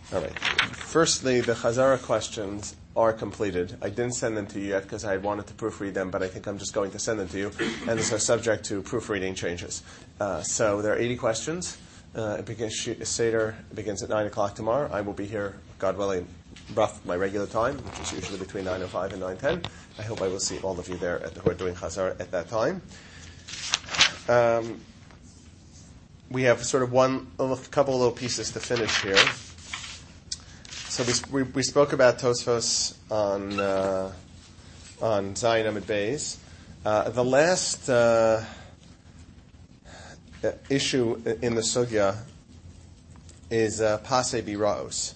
All right. Firstly, the Chazara questions are completed. I didn't send them to you yet because I wanted to proofread them, but I think I'm just going to send them to you, and these are subject to proofreading changes. So there are 80 questions. Seder begins at 9 o'clock tomorrow. I will be here, God willing, rough my regular time, which is usually between 9:05 and 9:10. I hope I will see all of you there who are doing Chazara at that time. We have sort of a couple of little pieces to finish here. So we spoke about Tosfos on Zayin Amud Beis. The last issue in the sugya is Pasei Biraos.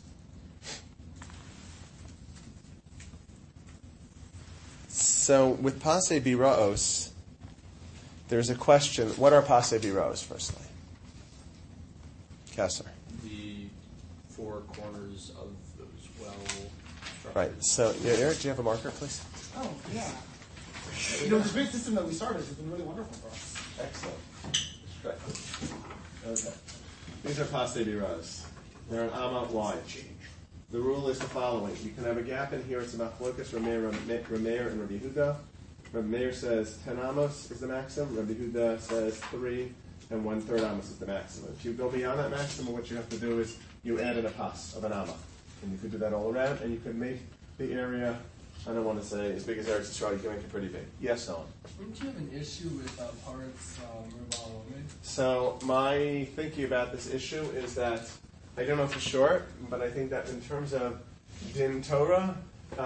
So with Pasei Biraos, there's a question. What are Pasei Biraos, firstly? Kesser. The four corners of those well-structured. Right. So, Eric, do you have a marker, please? Oh, yeah. This great system that we started has been really wonderful for us. Excellent. Okay. These are Pasei Biraos. They're an Amma wide. The rule is the following. You can have a gap in here. It's a Machlokas, Rameir, and Rabbi Yehuda. Rabbi Meir says 10 amos is the maximum. Rabbi Yehuda says 3 and 1/3 amos is the maximum. If you go beyond that maximum, what you have to do is you add in a pas of an amma. And you could do that all around, and you could make the area, I don't want to say as big as Eretz Yisrael, you can make it pretty big. Yes, Ellen? Wouldn't you have an issue with parts Merubah Omed? So my thinking about this issue is that, I don't know for sure, but I think that in terms of Din Torah,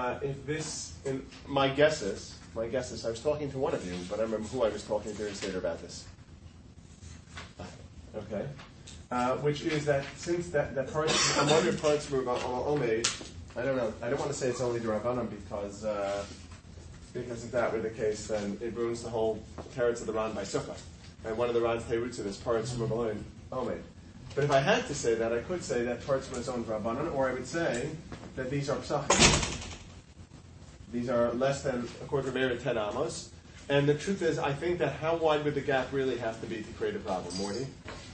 my guesses, I was talking to one of you, but I remember who I was talking to later about this. Okay. Which is that since that parts, I'm wondering parts were Omed, I don't know. I don't want to say it's only the Rabbanan because if that were the case, then it ruins the whole teretz of the Ran by Sukkah. And one of the Ran's terutzim is parts from Omed. But if I had to say that, I could say that parts from his own Rabbanan, or I would say that these are Psachim. These are less than, according to Meir, 10 amos. And the truth is, I think that how wide would the gap really have to be to create a problem, Morty?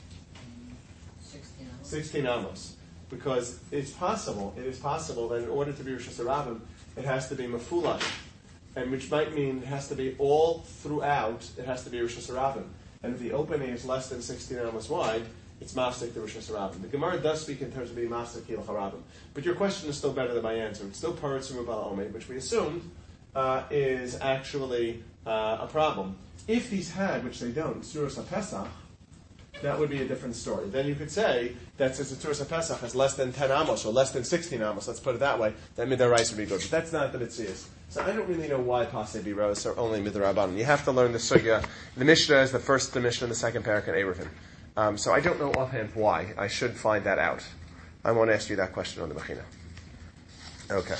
16 amos. Because it is possible that in order to be Rosh Hashanah, it has to be Mefulash. And which might mean it has to be all throughout, it has to be Rosh Hashanah. And if the opening is less than 16 amos wide, it's Mafsek to Rosh Hashanah. The Gemara does speak in terms of being Mafsek Hilach Harabim. But your question is still better than my answer. It's still Paretz Merubah Omed, which we assumed is actually a problem. If these had, which they don't, Tzuros HaPesach, that would be a different story. Then you could say that since the Tzuros HaPesach has less than 10 amos, or less than 16 amos, let's put it that way, that Midarais would be good. But that's not the Mitzias. So I don't really know why Pasei Biraos are only Midrabanan. You have to learn the Sugya. The Mishnah is the first Mishnah, the second parak, and Eruvin. So I don't know offhand why. I should find that out. I won't ask you that question on the Mechina. Okay.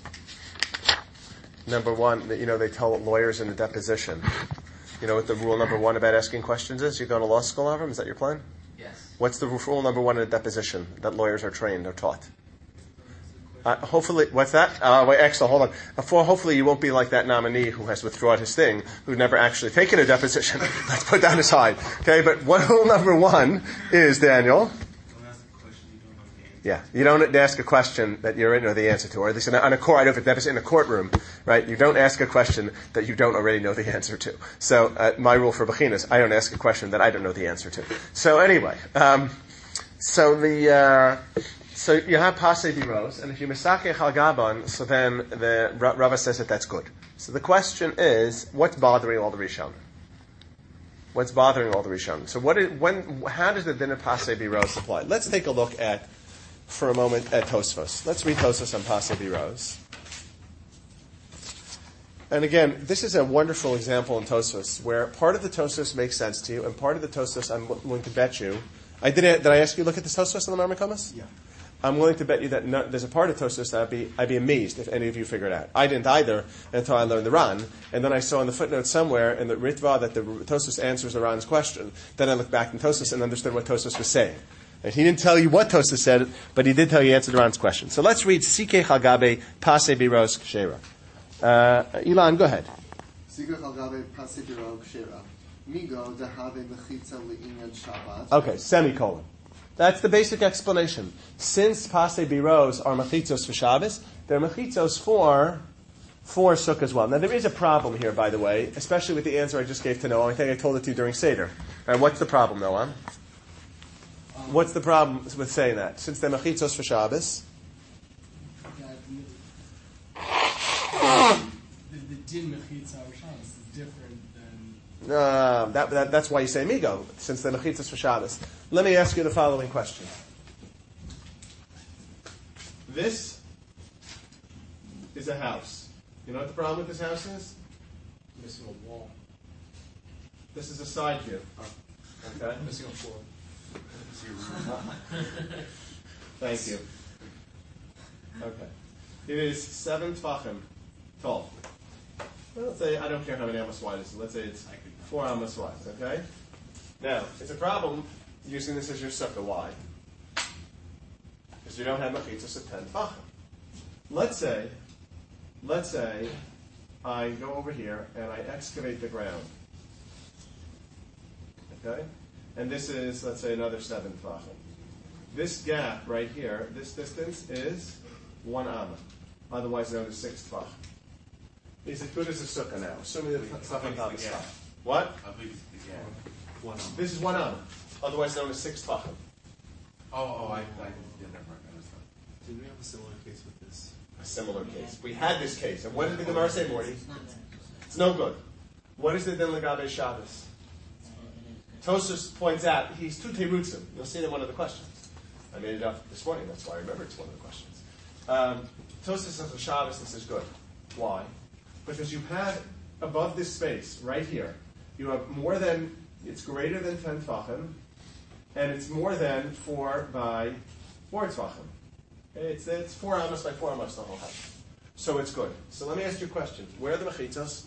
Number one, they tell lawyers in the deposition. You know what the rule number one about asking questions is? You go to law school, Avram? Is that your plan? Yes. What's the rule number one in a deposition that lawyers are trained or taught? Hopefully, what's that? Wait, excellent, hold on. Hopefully you won't be like that nominee who has withdrawn his thing, who's never actually taken a deposition. Let's put that aside. Okay, but rule number one is, Daniel. Yeah, you don't ask a question that you already know the answer to, or at least in a courtroom, right? You don't ask a question that you don't already know the answer to. So my rule for Bechinas, I don't ask a question that I don't know the answer to. So anyway, so you have Pasei Biraos, and if you misakeh al gaban, so then the Rava says that that's good. So the question is, what's bothering all the Rishon? What's bothering all the Rishon? So how does the din of Pasei Biraos apply? Let's take a look for a moment at Tosfos. Let's read Tosfos on Pasei Biraos. And again, this is a wonderful example in Tosfos where part of the Tosfos makes sense to you, and part of the Tosfos I'm willing to bet you. Did I ask you to look at this Tosfos on the Marmakamas? Yeah. I'm willing to bet you that there's a part of Tosfos that I'd be amazed if any of you figured out. I didn't either until I learned the Ran, and then I saw in the footnote somewhere in the Ritva that the Tosfos answers the Ran's question. Then I looked back in Tosfos and understood what Tosfos was saying. And he didn't tell you what Tosfos said, but he did tell you answered the Ran's question. So let's read Sikeh Hagabe Pasei Biraos Kshera. Ilan, go ahead. Sikeh Hagabe Pasei Biraos Kshera. Migo dehave mechitza le'inyan Shabbat. Okay, semicolon. That's the basic explanation. Since Pasei Biros are mechitzos for Shabbos, they're mechitzos for Sukkah as well. Now there is a problem here, by the way, especially with the answer I just gave to Noam. I think I told it to you during Seder. All right, what's the problem, Noam? What's the problem with saying that? Since they're mechitzos for Shabbos, the din mechitza Shabbos is different than. that's why you say migo, since they're mechitzos for Shabbos. Let me ask you the following question. This is a house. You know what the problem with this house is? Missing a wall. This is a side view. Okay? Missing a floor. Thank you. Okay. It is 7 tvachim tall. Let's say, I don't care how many amos wide it is. Let's say it's 4 amos wide. Okay? Now, it's a problem using this as your sukkah. Why? Because you don't have mechitzos of 10 tvachim. Let's say I go over here and I excavate the ground. Okay? And this is, let's say, another 7 tvachim. This gap right here, this distance is 1 amma, otherwise known as 6 tvachim. Is it good as a sukkah now? Assuming that it's not on top of the stuff. What? I believe it's the gap. This is 1 amma, otherwise known as 6 tvachim. I did never understand. Did we have a similar case with this? A similar case. We had this case. And what did the Gemara say, Morty? It's no good. What is the din legabe Shabbos? Tosfos points out, he's two terutzim. You'll see it in one of the questions. I made it up this morning, that's why I remember it's one of the questions. Tosfos says for Shabbos, this is good. Why? Because you have, above this space, right here, you have more than, it's greater than 10 tvachim, and it's more than 4 by 4 tvachim. It's 4 amos by 4 amos, the whole house. So it's good. So let me ask you a question. Where are the mechitzos?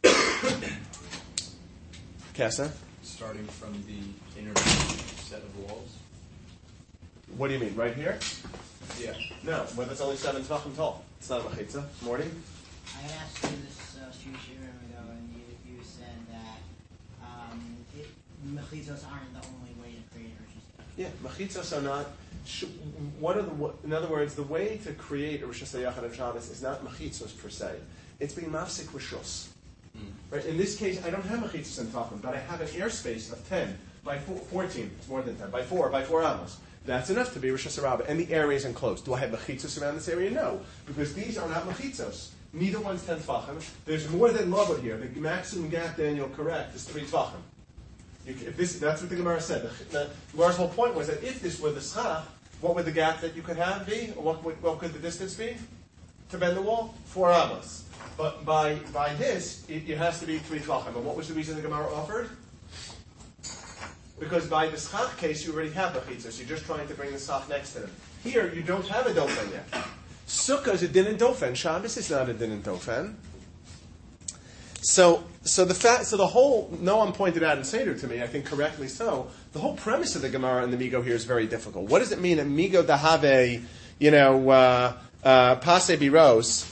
Kessa? Starting from the inner set of walls. What do you mean, right here? Yeah. No, but that's only 7 tvachim tall. It's not a mechitza. Morty? I asked you this a few years ago, and you said that mechitzos aren't the only way to create a rishus. Yeah, mechitzos are not. In other words, the way to create a rishus hayachid of Shabbos is not mechitzos per se. It's being mafsik rishus. Right? In this case, I don't have mechitzos and tvachim, but I have an airspace of 10 by 14. It's more than 10 by 4 amos. That's enough to be rishus harabah, and the area is enclosed. Do I have mechitzos around this area? No, because these are not mechitzos. Neither one's 10 tvachim. There's more than lavud here. The maximum gap, Daniel, correct, is 3 tvachim. That's what the Gemara said. The Gemara's whole point was that if this were the schach, what would the gap that you could have be? Or what could the distance be? To bend the wall? 4 amos. But by this, it has to be 3 tvachim. And what was the reason the Gemara offered? Because by the schach case, you already have mechitzos. You're just trying to bring the schach next to them. Here, you don't have a dofen yet. Sukkah is a din and dofen. Shabbos is not a din and dofen. So the whole, Noam pointed out in Seder to me, I think correctly so, the whole premise of the Gemara and the Migo here is very difficult. What does it mean, a Migo dahave, pase biros,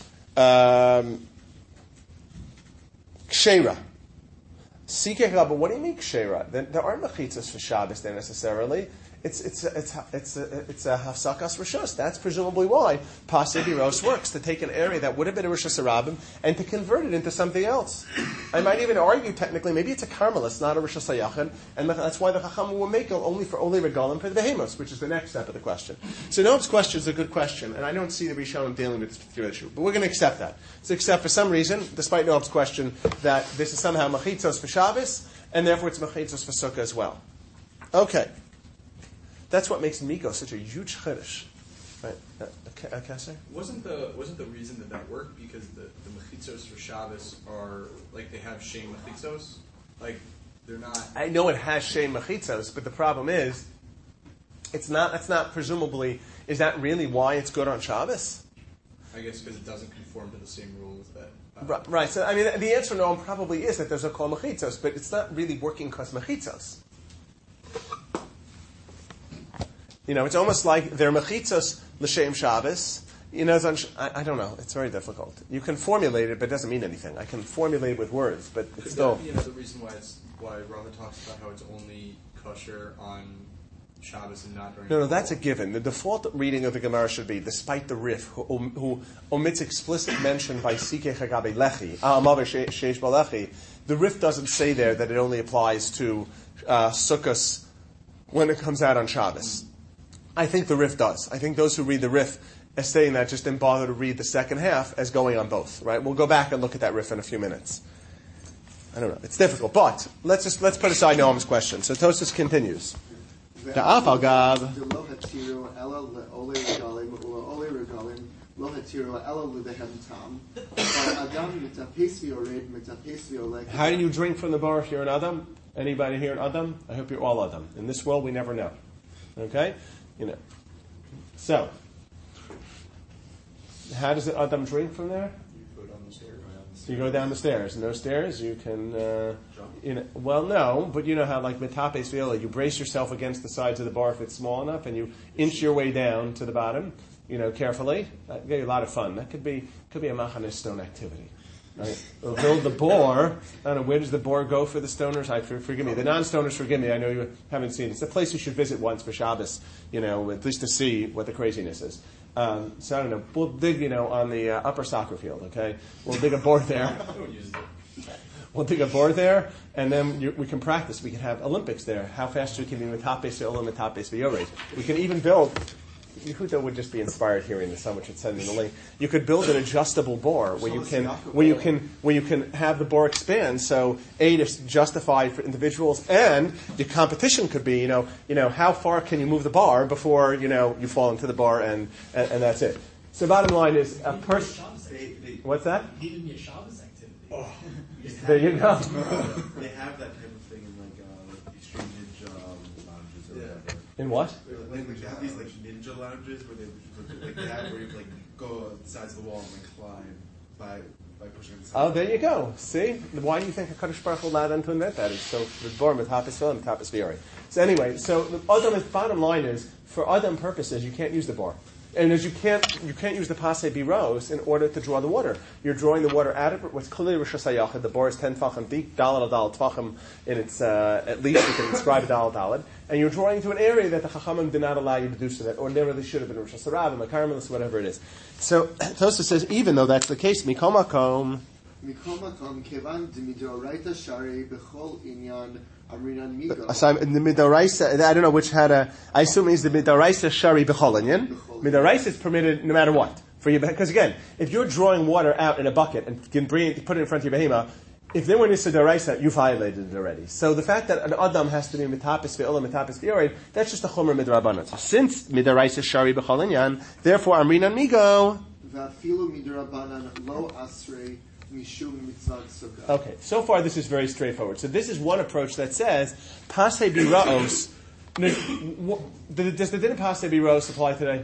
kshera. Sikeh Rabba, what do you mean kshera? There aren't mechitzas for Shabbos there necessarily. It's a hafsakas rishos. That's presumably why Pasei Biros works, to take an area that would have been a rishos harabim and to convert it into something else. I might even argue technically maybe it's a karmelis, not a rishos hayachid, and that's why the chacham will make it only regalim for the behemos, which is the next step of the question. So Noam's question is a good question, and I don't see the Rishonim dealing with this particular issue, but we're going to accept that. So accept for some reason, despite Noam's question, that this is somehow mechitzos for Shabbos, and therefore it's mechitzos for Sukkah as well. Okay. That's what makes Migo such a huge chiddush, right? Kasser? Wasn't the reason that worked because the mechitzos for Shabbos are like they have shem mechitzos, like they're not. I know it has shem mechitzos, but the problem is, it's not. That's not presumably. Is that really why it's good on Shabbos? I guess because it doesn't conform to the same rules that. Right. So I mean, the answer no probably is that there's a kol mechitzos, but it's not really working because mechitzos. It's almost like they're mechitzos l'shem Shabbos. I don't know. It's very difficult. You can formulate it, but it doesn't mean anything. I can formulate it with words, but it's still. Could that be another reason why Rava talks about how it's only kosher on Shabbos and not during. No, that's a given. The default reading of the Gemara should be, despite the Rif, who omits explicit mention by Sikeh Chagabe Lechi, Sheish Balechi, the Rif doesn't say there that it only applies to Sukkos when it comes out on Shabbos. I think the Rif does. I think those who read the Rif as saying that just didn't bother to read the second half as going on both. Right? We'll go back and look at that Rif in a few minutes. I don't know. It's difficult, but let's put aside Noam's question. So Tosfos continues. Adam How do you drink from the bar if you're an Adam? Anybody here an Adam? I hope you're all Adam. In this world, we never know. Okay? So, how does an Adam drink from there? You go down the stairs. You go down the stairs. And those stairs, you can, well, no, but you know how, like, metapes viola, you brace yourself against the sides of the bar if it's small enough, and you inch your way down to the bottom, carefully. That'd be a lot of fun. That could be a Machaneh stone activity. Right? We'll build the boar. I don't know, where does the boar go for the stoners? Forgive me. The non-stoners, forgive me. I know you haven't seen it. It's a place you should visit once for Shabbos, at least to see what the craziness is. So I don't know. We'll dig, on the upper soccer field, okay? We'll dig a board there. We'll dig a board there, and then we can practice. We can have Olympics there. How fast you can be metapes ve'olam, metapes ve'yored. We can even build. Yehuda would just be inspired hearing this. Someone should send me the link. You could build an adjustable bore where you can have the bore expand. So A, to justify for individuals, and your competition could be, how far can you move the bar before you fall into the bar, and that's it. So bottom line is a person. What's that? He didn't be a Shabbos activity. Oh. There you go. They have that type of thing in like extreme ninja lounges or whatever. In what? Like they have these like ninja lounges where they have where you go on the sides of the wall and climb by pushing the Oh, there you go. See? Why do you think HaKadosh Baruch Hu allowed them to invent that? It's so the bar with tapis film and tapis viori. So anyway, the bottom line is, for Adam purposes, you can't use the bar. And as you can't use the Pasei Biros in order to draw the water. You're drawing the water out of it. What's clearly Rosh Hashanah, the bar is 10 tfachim deep, dalad adal tfachim, and it's at least you can describe dalad dalad. And you're drawing into an area that the Chachamim did not allow you to do so, that ordinarily should have been Rosh Hashanah, a Carmelis, whatever it is. So Tosfos says, even though that's the case, Mikol Makom. Mikol Makom kevan d'midoraita shari b'chol inyan. The Midoraisa, I don't know which had I assume is the Midoraisa Shari B'cholinyan. Midoraisa is permitted no matter what. Because again, if you're drawing water out in a bucket and can put it in front of your behema, if they were Nisa Doraisa, you violated it already. So the fact that an Adam has to be Mitapis Ve'olam, Mitapis Ve'orid, that's just a Chomer Midrabanan. So since Midoraisa Shari B'cholinyan, therefore Amrinan Migo. Va'afilu midrabanan lo asrei. Okay, so far this is very straightforward. So this is one approach that says, Pasei Biraos, does the din of Pasei Biraos apply today?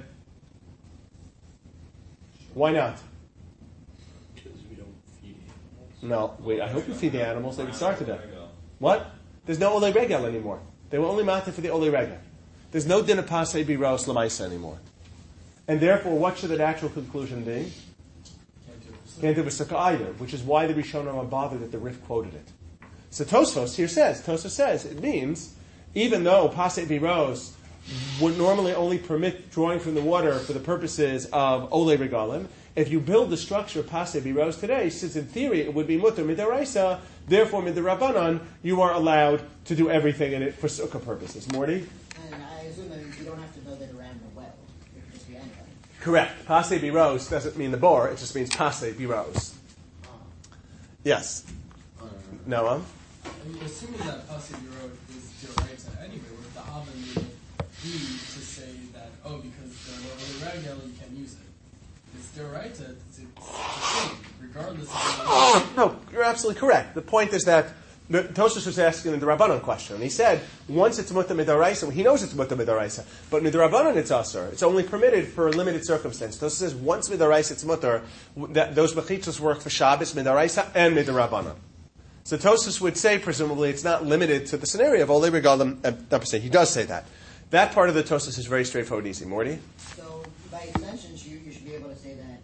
Why not? Because we don't feed animals. No, wait, I hope you feed the animals. They would start today. What? There's no Olei Regel anymore. They were only matter for the Olei Regel. There's no din of Pasei Biraos Lamaisa anymore. And therefore, what should the natural conclusion be? Can't do Sukkah either, which is why the Rishonim are bothered that the Rif quoted it. So Tosfos here says, it means, even though Pasei Biros would normally only permit drawing from the water for the purposes of Olei Regalim, if you build the structure of Pasei Biros today, since in theory it would be Mutter Midaraisa, therefore Midarabanan, you are allowed to do everything in it for Sukkah purposes. Morty? And I assume that you don't have to build it around the well. It could just be anywhere. Correct. Pasei Biros doesn't mean the bar, it just means Pasei Biros. Yes. Noah? Assuming that Pasei Biro is Dioraita anyway, would the Avon be to say that, because the Regel you can use it? It's Dioraita, it's the same, regardless of No, you're absolutely correct. The point is that Tosfos was asking the Rabbanon question, and he said, once it's Mutta Midaraisa, he knows it's Mutta Midaraisa, but Midrabanan it's Asur. It's only permitted for a limited circumstance. Tosfos says, once Midaraisa it's Mutter, that those Mechitzos work for Shabbos, Midaraisa, and Midrabanan. So Tosfos would say, presumably, it's not limited to the scenario of Olei Regalim. He does say that. That part of the Tosfos is very straightforward and easy. Morty? So, by extension, you should be able to say that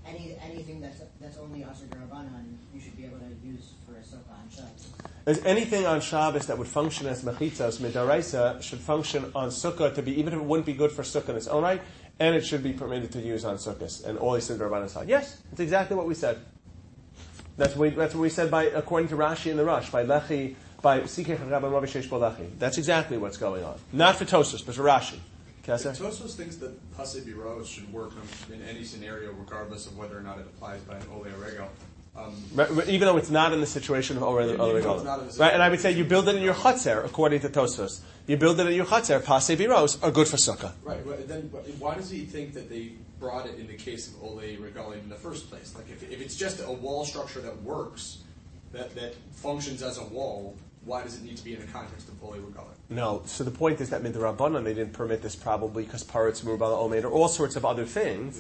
anything that's only Asher Darabanan, you should be able to use for a sukkah on Shabbos. As anything on Shabbos that would function as mechitzos midaraisa should function on sukkah to be, even if it wouldn't be good for sukkah in its own right, and it should be permitted to use on sukkahs and all these Darabanan side. Yes, that's exactly what we said. That's what we said by according to Rashi in the Rush by Lechi by Sikech Rabban Ravi Sheish Bo Lechi. That's exactly what's going on. Not for Tosfos, but for Rashi. Kesser? Tosfos thinks that Pasei Biros should work in any scenario, regardless of whether or not it applies by an Ole Regel. Even though it's not in the situation of Ole Regel. Right, and I would say you build it in your chutzner, according to Tosfos. You build it in your chutzner, Pasei Biros are good for sukkah. Right, but then why does he think that they brought it in the case of Ole Regel in the first place? Like, if it's just a wall structure that works, that functions as a wall, why does it need to be in the context of Ole Regel? No, so the point is that Midrabanan, they didn't permit this probably because Paretz, Murubal, Omed, or all sorts of other things.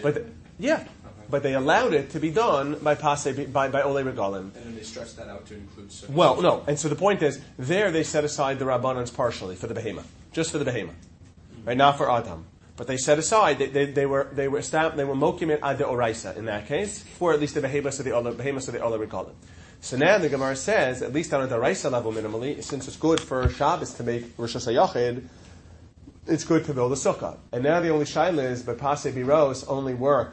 But they allowed it to be done by Ole Regalim. And then they stretched that out to include sukkah. Well, no, and so the point is, there they set aside the Rabbanans partially for the Behemoth, just for the Behemoth, right? Not for Adam. But they set aside, they were mokim it ad oraisa in that case, for at least the Behemoth of the Ole Regalim. So now the Gemara says, at least on a Daraisa level minimally, since it's good for Shabbos to make Rosh Hashanah, it's good to build a sukkah. And now the only shaila is, but Pasei Biros only work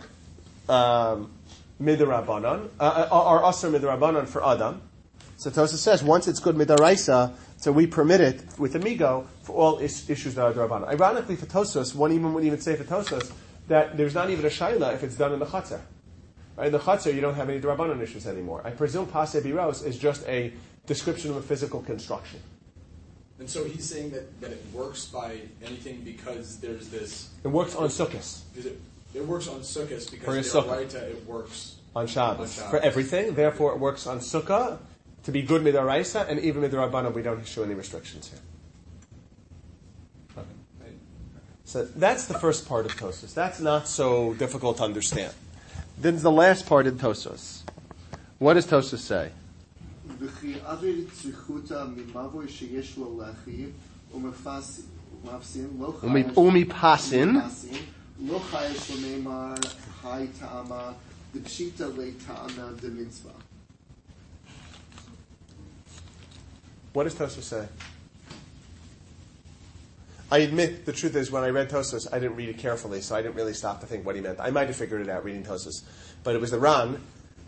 midirabanan, or aser midirabanan for Adam. So Tosfos says, once it's good midaraisa, so we permit it with amigo for all issues that are darabanan. Ironically, for Tosfos, one would even say for Tosfos that there's not even a shaila if it's done in the chatzar. Right? In the chutzner, you don't have any Darabanan issues anymore. I presume Pasei Biros is just a description of a physical construction. And so he's saying that it works by anything because there's this... It works on Sukkot. It works on Sukkot because it works on Shabbos. For everything. Therefore, it works on Sukkah to be good midaraisa, and even midarabanan, we don't issue any restrictions here. Okay. So that's the first part of Tosfos. That's not so difficult to understand. Then the last part in Tosfos. What does Tosfos say? Umi pasin. What does Tosfos say? I admit, the truth is, when I read Tosfos, I didn't read it carefully, so I didn't really stop to think what he meant. I might have figured it out reading Tosfos. But it was the Ran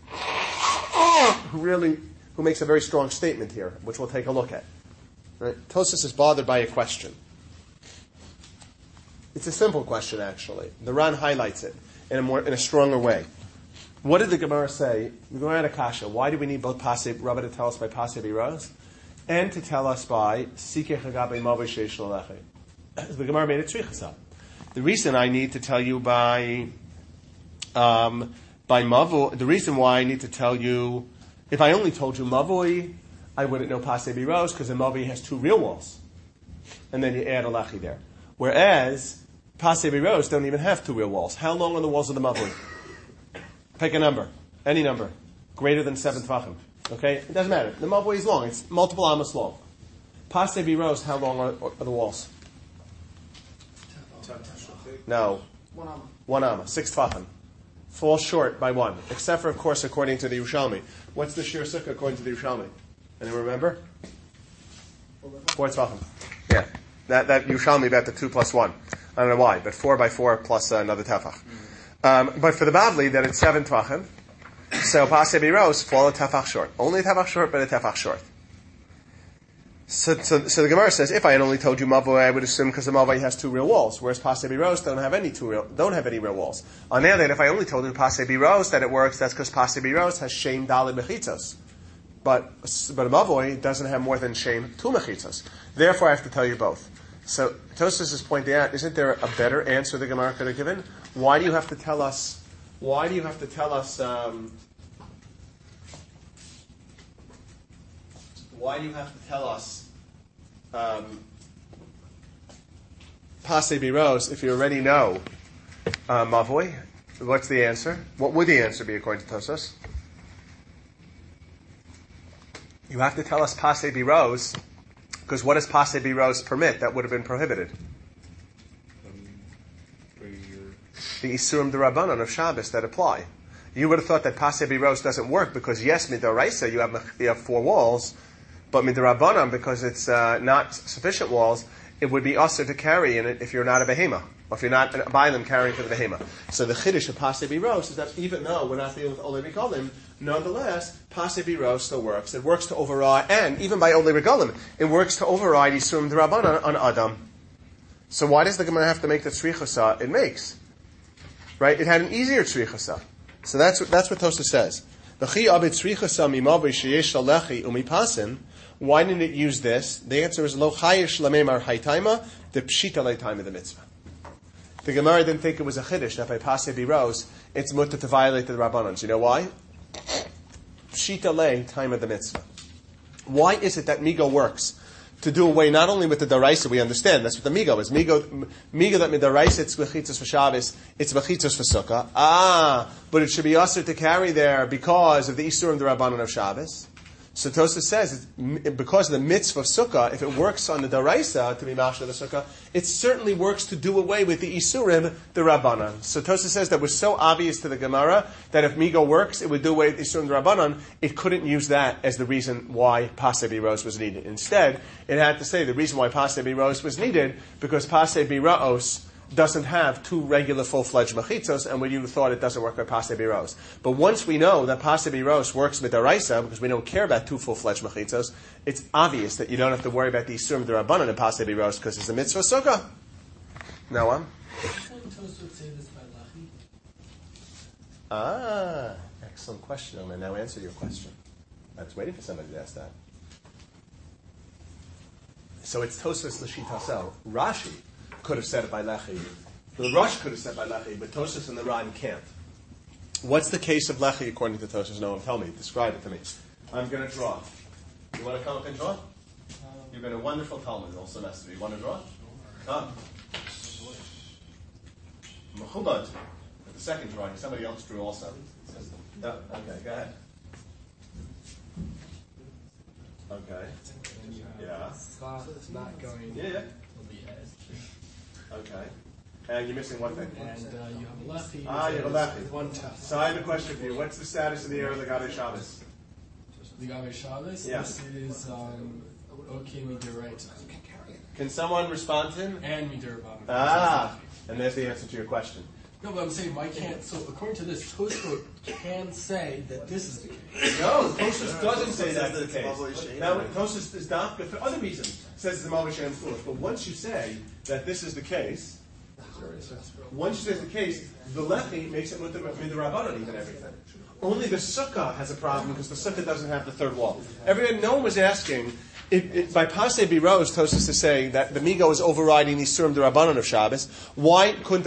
who makes a very strong statement here, which we'll take a look at. Right? Tosfos is bothered by a question. It's a simple question, actually. The Ran highlights it in a stronger way. What did the Gemara say? The Gemara had a kasha. Why do we need both Rabbi to tell us by Pasei Biros and to tell us by Sikech Hagabe Mavoi Sheish Lechem? The Gemara made it tzrichasa. The reason I need to tell you by Mavoi, the reason why I need to tell you, if I only told you Mavoi, I wouldn't know Pasei Biros because the Mavoi has two real walls, and then you add a lachi there. Whereas Pasei Biros don't even have two real walls. How long are the walls of the Mavoi? Pick a number, any number, greater than 7 tvachim. Okay, it doesn't matter. The Mavoi is long; it's multiple amos long. Pasei Biros, how long are the walls? No. 1 amma. 6 tvachim. Falls short by 1. Except for, of course, according to the Yerushalmi. What's the Shir Sukkah according to the Yerushalmi? Anyone remember? 4 tvachim. Yeah. That Yerushalmi about the 2 plus 1. I don't know why, but 4 by 4 plus another tefach. But for the Bavli, then it's 7 tvachim. So Pasei Biros fall a tefach short. Only a tefach short, but a tefach short. So the Gemara says, if I had only told you Mavoi, I would assume because the Mavoi has two real walls, whereas Pasei Biros don't have any real walls. On the other hand, if I only told you Pasei Biros that it works, that's because Pasei Biros has Shem Daled Mechitzos. But a Mavoi doesn't have more than Shem 2 Mechitzos. Therefore, I have to tell you both. So Tosfos is pointing out, isn't there a better answer the Gemara could have given? Why do you have to tell us? Why do you have to tell us? Pasei Biros if you already know Mavoi? What's the answer? What would the answer be according to Tosfos? You have to tell us Pasei Biros, because what does Pasei Biros permit that would have been prohibited? the Isurim D'Rabbanan of Shabbos that apply. You would have thought that Pasei Biros doesn't work because, yes, Midoraisa, you have 4 walls, but Midorabanan, because it's not sufficient walls, it would be also to carry in it if you're not a behema, or if you're not a bailim carrying for the behema. So the chiddush of Pasei Biros is that even though we're not dealing with Olei Regalim, nonetheless, Pasei Biros still works. It works to override, and even by Olei Regalim, it works to override Isurim D'Rabbanan on Adam. So why does the Gemara have to make the tzrichasa it makes? Right? It had an easier tzrichasa. So that's what Tosfos says. Why didn't it use this? The answer is lo chayish lamemar haytaima, the pshita leitaima the mitzvah. The Gemara didn't think it was a chiddush that by Pasei Biros it's mutter to violate the Rabbanans. You know why? Pshita leitaima the mitzvah. Why is it that Migo works to do away not only with the Daraisa, we understand, that's what the Migo is. Migo that Midaraisa, it's Mechitzos for Shabbos, it's Mechitzos for Sukkah. But it should be usher to carry there because of the Isurim D'Rabbanan of Shabbos. So Tosfos says, because of the mitzvah of Sukkah, if it works on the Daraisa to be Mashal the Sukkah, it certainly works to do away with the Isurim D'Rabbanan. So Tosfos says that was so obvious to the Gemara that if Migo works, it would do away with Isurim D'Rabbanan. It couldn't use that as the reason why Pasei Biros was needed. Instead, it had to say the reason why Pasei Biros was needed, because Pasei Biros doesn't have 2 regular full-fledged mechitzos, and we would have thought it doesn't work by Pasei Biros. But once we know that Pasei Biros works with Daraisa, because we don't care about 2 full-fledged mechitzos, it's obvious that you don't have to worry about the Isurim D'Rabbanan in Pasei Biros because it's a mitzvah sukkah. Now on. Tosfos say this by Lachi? Excellent question. I'm going to now answer your question. I was waiting for somebody to ask that. So it's Tosfos L'Shitasel. Rashi could have said it by Lechi. The Rosh could have said by Lechi, but Tosfos and the Ran can't. What's the case of Lechi according to Tosfos? No one tell me. Describe it to me. I'm going to draw. You want to come up and draw? You've been a wonderful Talmud all semester. You want to draw? Come. Mechubad. At the second drawing, somebody else drew also. No? Okay, go ahead. Okay. Yeah. Class is not going. Yeah. Okay. And you're missing one thing. And you have a lefty. You have a lefty. One test. So I have a question for you. What's the status of the air of the Gabe Shabbos? The Gabe Shabbos. Yeah. This is okay midiraita. Can someone respond to him? And midirabanan. And there's the answer to your question. No, but I'm saying why can't. So according to this, Tosfos can say that this is the case. No, Tosfos doesn't say that's the case. Now, Tosfos is not, but for other reasons, says the Malvah Shem foolish. But once you say that this is the case, once you say it's the case, the Lechi makes it Midrabanan even everything. Only the Sukkah has a problem because the Sukkah doesn't have the 3rd wall. No one was asking. By Pasei Biros, Tosfos is saying that the Migo is overriding the Isurim D'Rabbanan of Shabbos. Why couldn't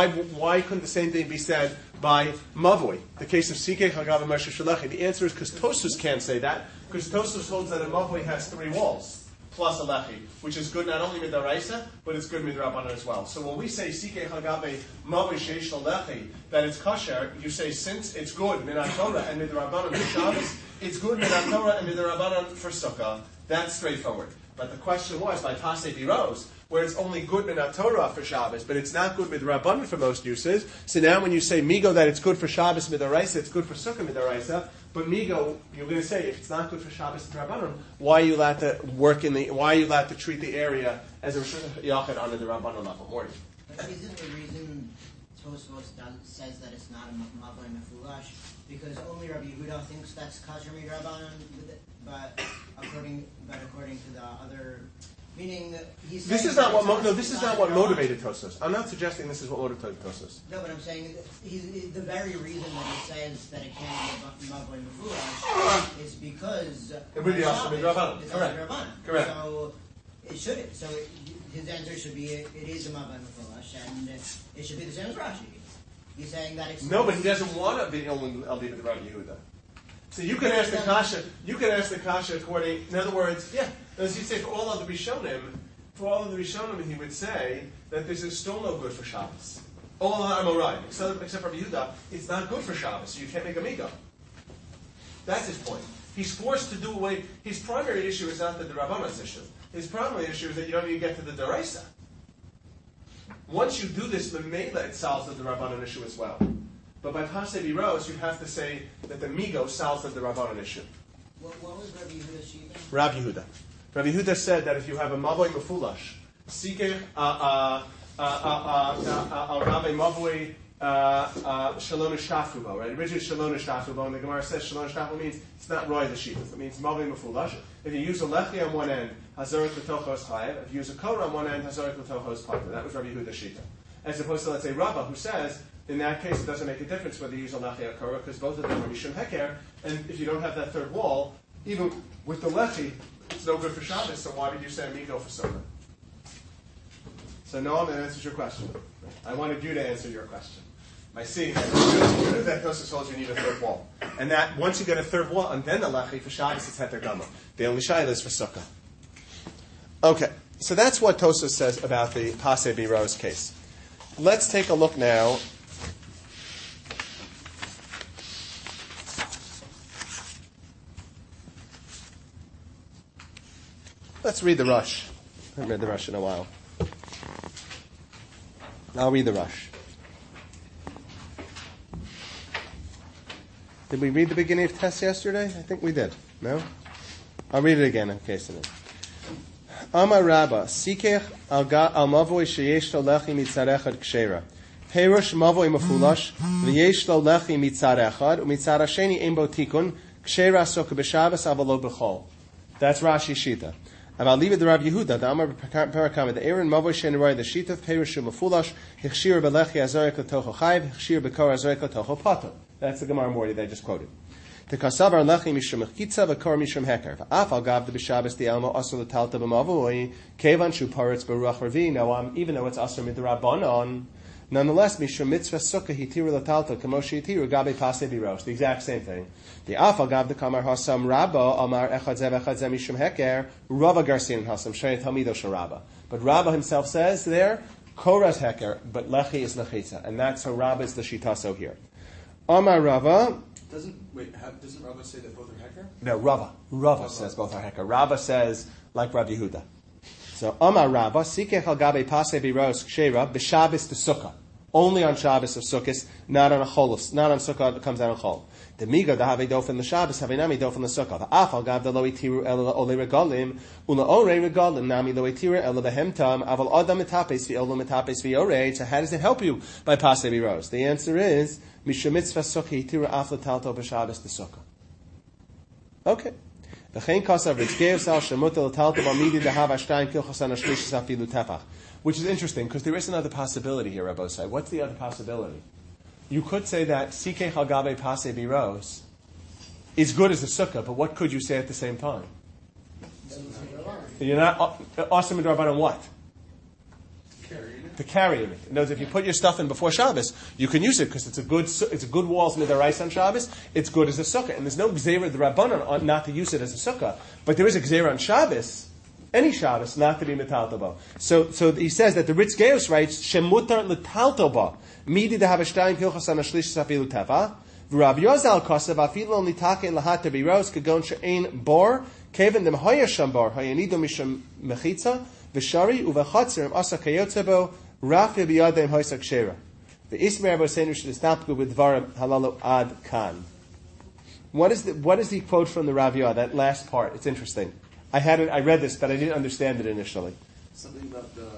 the same thing be said by Mavoi, the case of Sikei Chagav and Moshe Shalechi? The answer is because Tosfos can't say that, because Tosfos holds that a Mavoi has 3 walls plus a Lechi, which is good not only Midaraisa, but it's good Midrabanan as well. So when we say Sikei Chagav Mavoi Sheish Lechi, that it's kosher, you say since it's good Minat Torah and Midrabanan for Shabbos, it's good Minat Torah and Midrabanan for Sukkah. That's straightforward. But the question was, by Pasei Biros, where it's only good Minat Torah for Shabbos, but it's not good Midrabanan for most uses. So now when you say Migo that it's good for Shabbos Midaraisa, it's good for Sukkah Midaraisa, but Migo, you're going to say, if it's not good for Shabbos Midrabanan, why are you allowed to why are you allowed to treat the area as a Rishon Yachid on the Rabbanan level? Morning. But isn't the reason Tosfos says that it's not a Mavai Mefulash because only Rabbi Yehuda thinks that's Kasher Midrabanan, but according to the other, meaning he's this is not what motivated Tosfos. I'm not suggesting this is what motivated Tosfos. No, but I'm saying the very reason that he says that it can't be Mavai Mefulash is because it would be also Midrabanan. Correct. So it shouldn't. So his answer should be it is a Mavai Mefulash, and it should be the same as Rashi. He's saying that it's no, but he doesn't want to be only Rabbi Yehuda. So you can ask the kasha. You can ask the kasha according. In other words, as you say, for all of the Rishonim, he would say that this is still no good for Shabbos. All of them are right, except for Yehuda, it's not good for Shabbos. So you can't make a migo. That's his point. He's forced to do away. His primary issue is not the Rabbanan's issue. His primary issue is that you don't even get to the Daraisa. Once you do this, Lemela, it solves the Rabbanan issue as well. But by Pasei Biros, you have to say that the Migo solves the Rabbanan issue. What was Rabbi Yehuda's shita? Rabbi Yehuda. Rabbi Yehuda said that if you have a Mavoi Mefulash, Sikeh Rabbi Mavoi Shalom Shtafubo, right? Originally Shalom Shtafubo, and the Gemara says Shalom Shtafubo means it's not Roy the Shita. It means Mavoi Mefulash. If you use a Lechi on one end, Hazorik L'tochos Chayev. If you use a Korah on one end, Hazorik L'tochos Pater. That was Rabbi Yehuda's shita. As opposed to, let's say, Rabbah, who says, in that case, it doesn't make a difference whether you use a Lechi or Korah, because both of them are Mishum Heker, and if you don't have that third wall, even with the Lechi, it's no good for Shabbos, so why did you say Amigo for Sukkah? So Noam, that answers your question. I wanted you to answer your question. By seeing that Tosfos holds you need a third wall. And that, once you get a third wall, and then the Lechi, for Shabbos, it's Heter Gama. The only Shaila is for Sukkah. Okay, so that's what Tosfos says about the Pasei Biros case. Let's take a look now. Let's read the Rush. I haven't read the Rush in a while. I'll read the Rush. Did we read the beginning of Tess yesterday? I think we did. No? I'll read it again in case it is. Amar Rabba, Sikech al mavoi sheyesh lo lechi mitzad echad kshera. Perush mavoi mafulash, v'yesh lo lechi mitzad echad, u'mitzad hasheni ein bo tikun, kshera soka b'shavas avalo b'chol. That's Rashi Shita. And I'll leave it to Rabbi Yehuda, the Amar Parakam, the Aaron mavoi sheneroy the Shita, Perush mafulash, hichshir b'lechi azorik l'tocho chayv, hichshir b'kor azorik l'tocho pato. That's the Gemara Morty they just quoted. The kasavar lechi mishum mechitza v'kor mishum heker. V'afal gav the b'shabes the elmo asur l'talta b'mavoi kevan shu paretz b'ruach ravi. Now, even though it's asur midrabanon, nonetheless mishum mitzvah sukkah hitiru l'talta kamoshi hitiru gabe pasei biros. The exact same thing. The afal gav the kamar hasam rabba amar echad zev mishum heker rava garsin hasam shayet hamido sharabba. But Rabba himself says there koras heker, but lechi is lechitza, and that's how Rabba is the shitaso here. Amar Rava. Doesn't Rava say that both are Heker? No, Rava says both are Heker. Rava says like Rabbi Yehuda. So Amar Rava, Sikech al gabe pasei biros kshera b'Shabbos to Sukkah. Only on Shabbos of Sukkot, not on a Cholos, not on Sukkah that comes out on Chol. The miga da have dof in the Shabbos, have nami dof in the Sukkah. The afal gav the lo itiru ela ole regalim, ula ore regalim nami lo itiru ela behemtam aval adam mitapes vi olo mitapes vi ore. So how does it help you by pasei biros? The answer is mishum mitzvah sukkah itiru afla talto b'Shabbos the Sukkah. Okay. Which is interesting, because there is another possibility here, Rabbi Osai. What's the other possibility? You could say that Sikeh Hagabe Pasei Biros is good as a sukkah, but what could you say at the same time? You're not awesome in Rabbanan what? To carry it. In other words, if you put your stuff in before Shabbos, you can use it because it's a good walls midaraisa on Shabbos. It's good as a sukkah, and there's no gzeira the Rabbanan on not to use it as a sukkah, but there is a gzeira on Shabbos, any Shabbos, not to be metaltoba. So he says that the Ritz Geos writes shemutar letaltoba midi de havashtayim kilchas an ashlish safilu tefa. V'Rav Yozal kosav afilu only take in lahat tebiros kagon she'ein bor kevin dem hoya shambor hayanido misham mechitza v'shari uvachatzerim asa kayotzebo rafia biyadem hoysak shera. The Ismer Abosenu should stop with dvarim halalu ad kan. What is the quote from the Rav Yod? That last part. It's interesting. I read this, but I didn't understand it initially. Something about the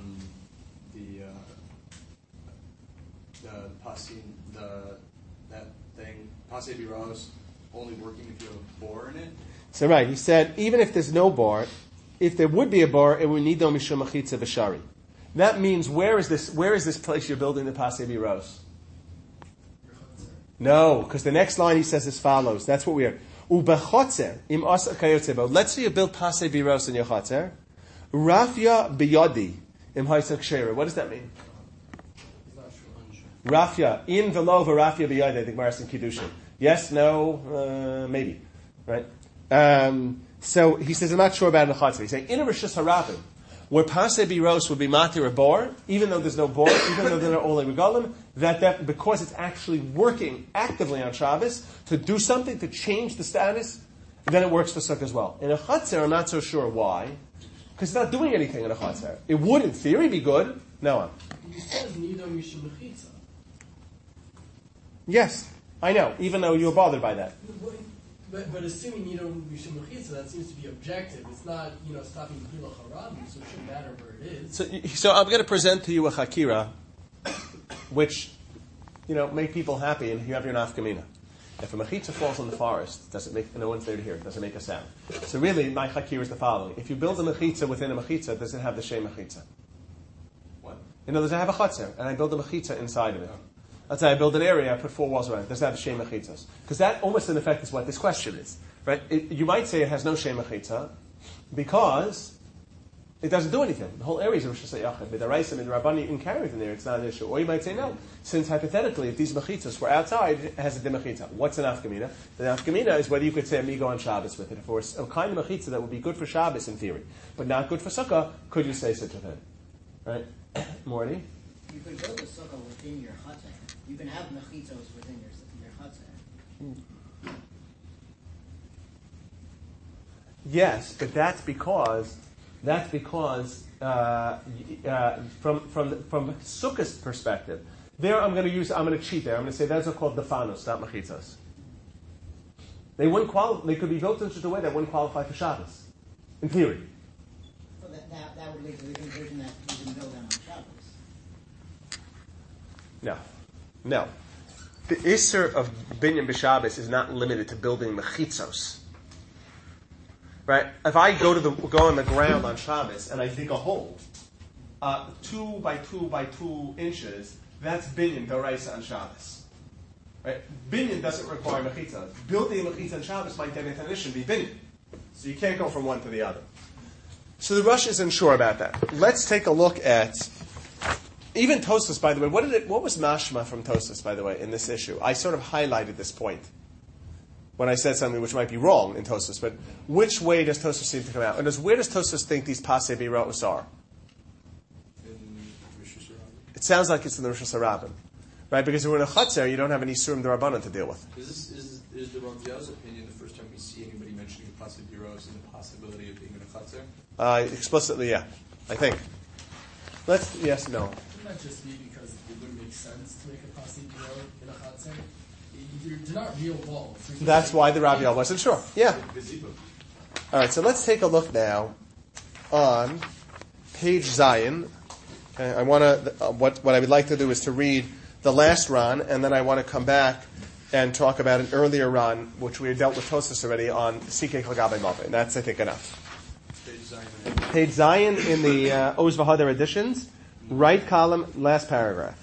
pasin, that thing, pasei biros, only working if you have a bor in it. So right, he said even if there's no bor, if there would be a bor, it would need no mishum machitza v'shari. That means where is this place you're building the pasei biros? No, because the next line he says as follows. That's what we are. Ubechotzer im asa kayotzebo. Let's say you build pasei biros in your chotzer. Rafia biyadi im haisak shera. What does that mean? Rafia in velo v'rafia biyadi. I think Maris in Kiddushin. Yes, no, maybe, right? So he says I'm not sure about it in the chotzer. He's saying in a rishus harabim where pasei biros would be matir a bor, even though there's no bor, even though there are ole regalim, that because it's actually working actively on Shabbos to do something to change the status, then it works for sukkah as well. In a chatzar, I'm not so sure why, because it's not doing anything in a chatzar. It would, in theory, be good, Noah. He says Nido Mishum Mechitza. Yes, I know, even though you were bothered by that. But assuming Nido Mishum Mechitza, that seems to be objective. It's not, stopping B'chila Harabim, so it shouldn't matter where it is. So I'm going to present to you a Hakira, which, make people happy, and you have your nafkamina. If a mechitza falls in the forest, does it make, no one's there to hear it, does it make a sound? So really, my Hakira is the following. If you build a mechitza within a mechitza, does it have the shem mechitza? What? In other words, I have a chutzner, and I build a mechitza inside of it. Let's say I build an area, I put 4 walls around it. Does it have the shem mechitzas? Because that almost in effect is what this question is. Right? You might say it has no shem mechitza because it doesn't do anything. The whole area is a Rosh Hashanah. With the Raisa and the Rabbani, you can carry it in there, it's not an issue. Or you might say no, since hypothetically, if these mechitzas were outside, it has a dimachitza. What's an afkamina? The afkamina is whether you could say amigo on Shabbos with it. If it was a kind of mechitza that would be good for Shabbos in theory, but not good for Sukkah, could you say such a thing? Right? Morty? You can build a sukkah within your chutzner. You can have mechitzos within your chutzner. Yes, but that's because from Sukkah's perspective, there I'm going to cheat there. I'm going to say those are called defanos, not mechitzos. They wouldn't qualify. They could be built in such a way that wouldn't qualify for Shabbos, in theory. So that would lead to the conclusion that you can build them on Shabbos. No. The Isser of Binyan B'Shabbos is not limited to building mechitzos. Right? If I go on the ground on Shabbos and I dig a hole, 2 by 2 by 2 inches, that's Binyan D'Oraisa on Shabbos. Right? Binyan doesn't require mechitzos. Building a mechitza on Shabbos might then definition be Binyan. So you can't go from one to the other. So the Rush isn't sure about that. Let's take a look at even Tosfos, by the way. What was mashma from Tosfos, by the way, in this issue? I sort of highlighted this point when I said something which might be wrong in Tosfos, but which way does Tosfos seem to come out? And where does Tosfos think these pasei b'ros are? It sounds like it's in the Rosh Hashanah, right? Because if we're in a chutzner, you don't have any surim d'Rabbanan to deal with. Is the Ramziya's opinion the first time we see anybody mentioning pasei b'ros and the possibility of being in a chutzner? Explicitly, yeah, I think. Yes, no. Wouldn't that just be because it wouldn't make sense to make a pasei b'ro in a chutzner? They're not real walls. That's why the Rav Yal wasn't sure. Yeah. All right, so let's take a look now on page Zion. Okay, I want to. What I would like to do is to read the last Ran, and then I want to come back and talk about an earlier Ran, which we had dealt with Tosfos already on Sikei Chagabe Mave, and that's I think enough. Page Zion in the Oz V'Hadar editions, right column, last paragraph.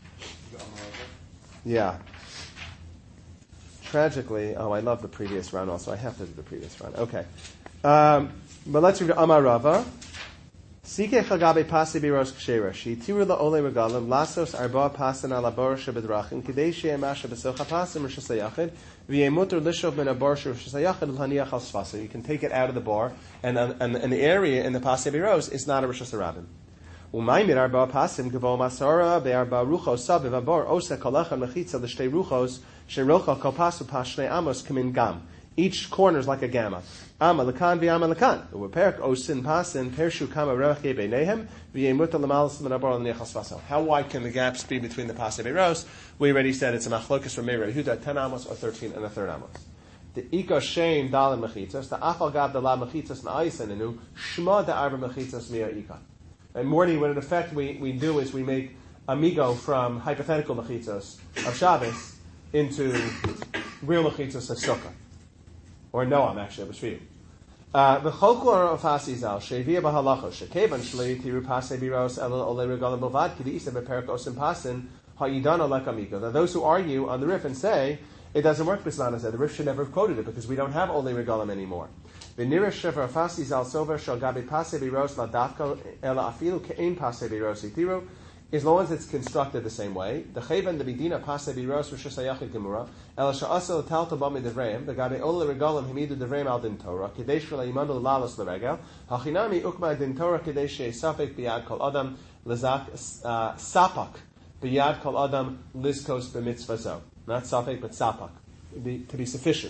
Yeah. Tragically, I love the previous round also. I have to do the previous round. Okay. But let's read Amar Rava. Sikei chagabe pasei b'ros kshera. Sheitiru la'olei regalim. Lasos arba pasen ala bar shebedrachim. Kidei she'emasha b'socha pasen Rosh Hashanah. V'yemuter lishov min abar Rosh Hashanah l'haniach al sfasa. You can take it out of the bar, and the area in the pasei b'ros is not a Rosh Hashanah. Umaymir arba pasim gavo masara be'arba ruchos sabiv abar osa kalachem lechitza l'shtei ruchos sherocha kalpasu pashnei amos kamin gam. Each corner is like a gamma. Ama lekan v'ama lekan. U'perek osin pasin pershu kama reche beinehem v'yemuta l'malas min abar l'niachas vaso. How wide can the gaps be between the pasei b'ros? We already said it's a machlokas from Meir Yehuda, 10 amos or 13 and a third amos. The iko shein dalim mechitzas, the afal gav dalam mechitzas ma'ayisenenu, shma da arba mechitzas miya ika. And Morty, what in effect we do is we make amigo from hypothetical mechitzos of Shabbos into real mechitzos of Sukkah. Or Noam, actually, of Shvi. The Cholkor of Hasizal, Shevia Bahalacho, Shekevan Shlei Tiru Pasei Biros Elon Ole Regalim Bovad Kidisa Beperak Osim Pasin Hayidana Lek Amigo. Now those who argue on the Rif and say it doesn't work, Bisman said the Rif should never have quoted it because we don't have Ole Regalim anymore. V'nira Shefer Fasizal Sover Shal Gabi Pasei Biros Ladafka Ela Afilu Kein Pasei Biros Itiru. As long as it's constructed the same way, the Chevan the Bidina Pasei Biros Rosh Hashanah Gemura El Sha'asel Talta Bami Devreim the Gabi Ole Regalim Hamidu Devreim Al Din Torah Kadesh Leimanu Lalos Leregel Hachinami Ukma Din Torah Kadesh Safek Biyad Kol Adam Lizak Sapak Biyad Kol Adam Lizkos B'Mitzvazo. Not Safek but Sapak to be sufficient.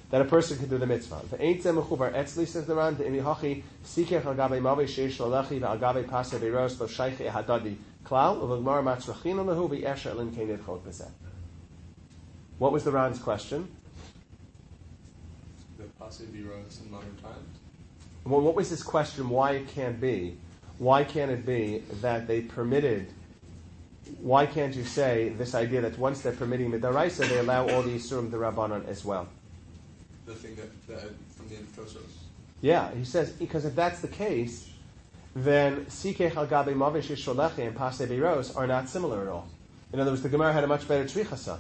that a person can do the mitzvah. V'ein tzeh mechubar etzli, says the Ran, de'imi hachi sikech al gabei mavei sheish lo lechi ve'al gabei pasei beiros lo shaychi hadadi klal u'v'gmar matzrachinu lehu v'yesher elin kein nidchot b'zeh. What was the Ran's question? The Pasei Biros in modern times. Well, what was his question? Why it can't be? Why can't it be that they permitted? Why can't you say this idea that once they're permitting midaraisa, they allow all the Yisurim D'Rabbanan as well? The thing that from the end of Tosos. Yeah, he says, because if that's the case, then Sikech al Gabe Mavish Sholechi and Pasei Biros are not similar at all. In other words, the Gemara had a much better Tzrichasa.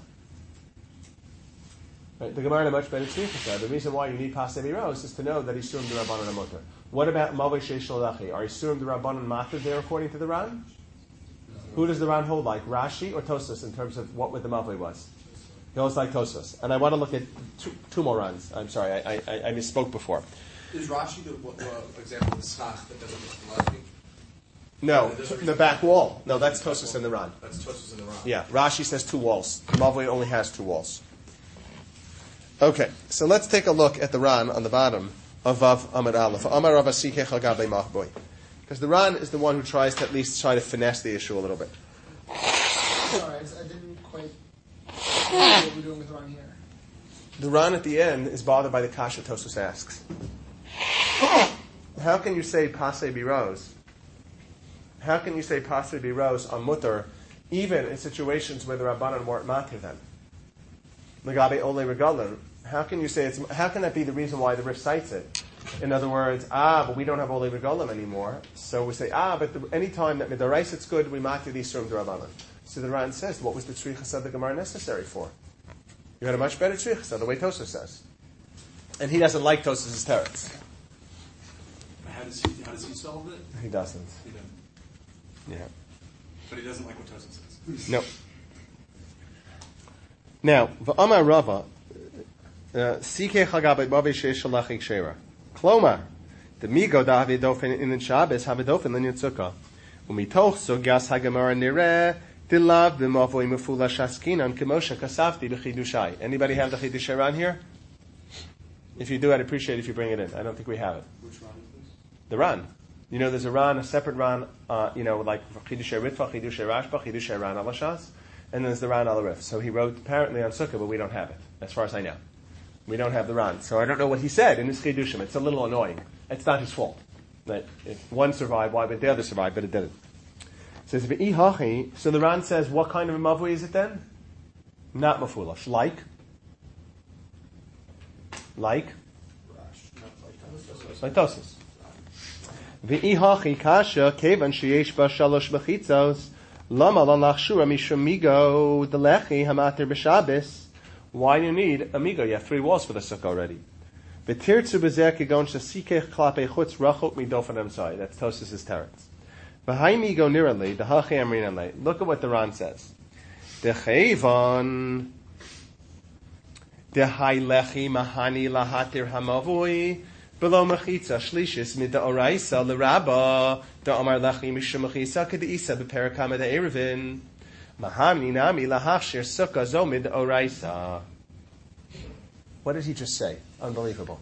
Right? The Gemara had a much better Tzrichasa. The reason why you need Pasei Biros is to know that Yisurim D'Rabbanan are mutter. What about Mavish Sholechi? Are Yisurim D'Rabbanan matter there according to the Ran? Who does the Ran hold like? Rashi or Tosas in terms of what the Mavli was? He holds like Tosas. And I want to look at two more Rans. I'm sorry, I misspoke before. Is Rashi the example of the Schach that doesn't look Rashi? No, the back wall. No, that's Tosas in the Ran. That's Tosos in the Ran. Yeah, Rashi says 2 walls. Mavli only has 2 walls. Okay, so let's take a look at the Ran on the bottom of Vav Amud Aleph. Amar Rav Asikech al Gabei Machboi. Because the Ran is the one who tries to at least try to finesse the issue a little bit. Sorry, I didn't quite know what we're doing with Ran here. The Ran at the end is bothered by the kasha Tosfos asks. How can you say Pasei Biros? How can you say Pasei Biros on mutter, even in situations where the Rabbanan weren't matir them? L'gabe ole regalim. How can you say it's? How can that be the reason why the Rif cites it? In other words, but we don't have ole regalim anymore, so we say but any time that midarais it's good, we matir the Yisurim D'Rabbanan. So the Ran says, what was the tzrichas of the Gemara necessary for? You had a much better tzrichas, the way Tosfos says, and he doesn't like Tosfos' teretz. How does he solve it? He doesn't. He doesn't. Yeah. But he doesn't like what Tosos says. No. Now, v'amar Rava, sikeh chagabe bavi sheish shalachik sheira. Klomar, the migo da havidofen in Shabbos havidofen l'nitzukah. Umitoch sogas hagamara nireh dilav b'mavoi mefula shaskinan kemosha kasavti b'chidushai. Anybody have the chidushai around here? If you do, I'd appreciate it if you bring it in. I don't think we have it. Which Ran is this? The Ran. You know, there's a Ran, a separate Ran, like Chidushei Ritva, Chidushei Rashba, Chidushei Ran Alashas, and then there's the Ran Alarif. So he wrote apparently on Sukkah, but we don't have it, as far as I know. We don't have the Ran. So I don't know what he said in his Chidushim. It's a little annoying. It's not his fault. That if one survived, why but the other survived, but it didn't. It says, V'i hachi, so the Ran says, what kind of a mavui is it then? Not mafulash. Like? Like Tosfos. V'ihachi kasha kevan sheyesh ba shalosh bechitzos lama la nachshura mishum migo delechi hamater b'Shabbos. Why do you need a migo? You have 3 walls for the sukkah already. V'tirtzu b'zeh kigon shasikech klape chutz rachok midofen emsai. That's Tosfos' teretz. V'hai migo nirale dehachi amrinale. Look at what the Ran says. Dechayvon dehai lechi mahani lahatir hamavui. Below mechitza shlishis mid oraisa l'rabba da amar lechi mishum mechitza k'deisa b'perakama de'erevin mahamni nami lahachshir sukkah zo mid oraisa. What did he just say? Unbelievable.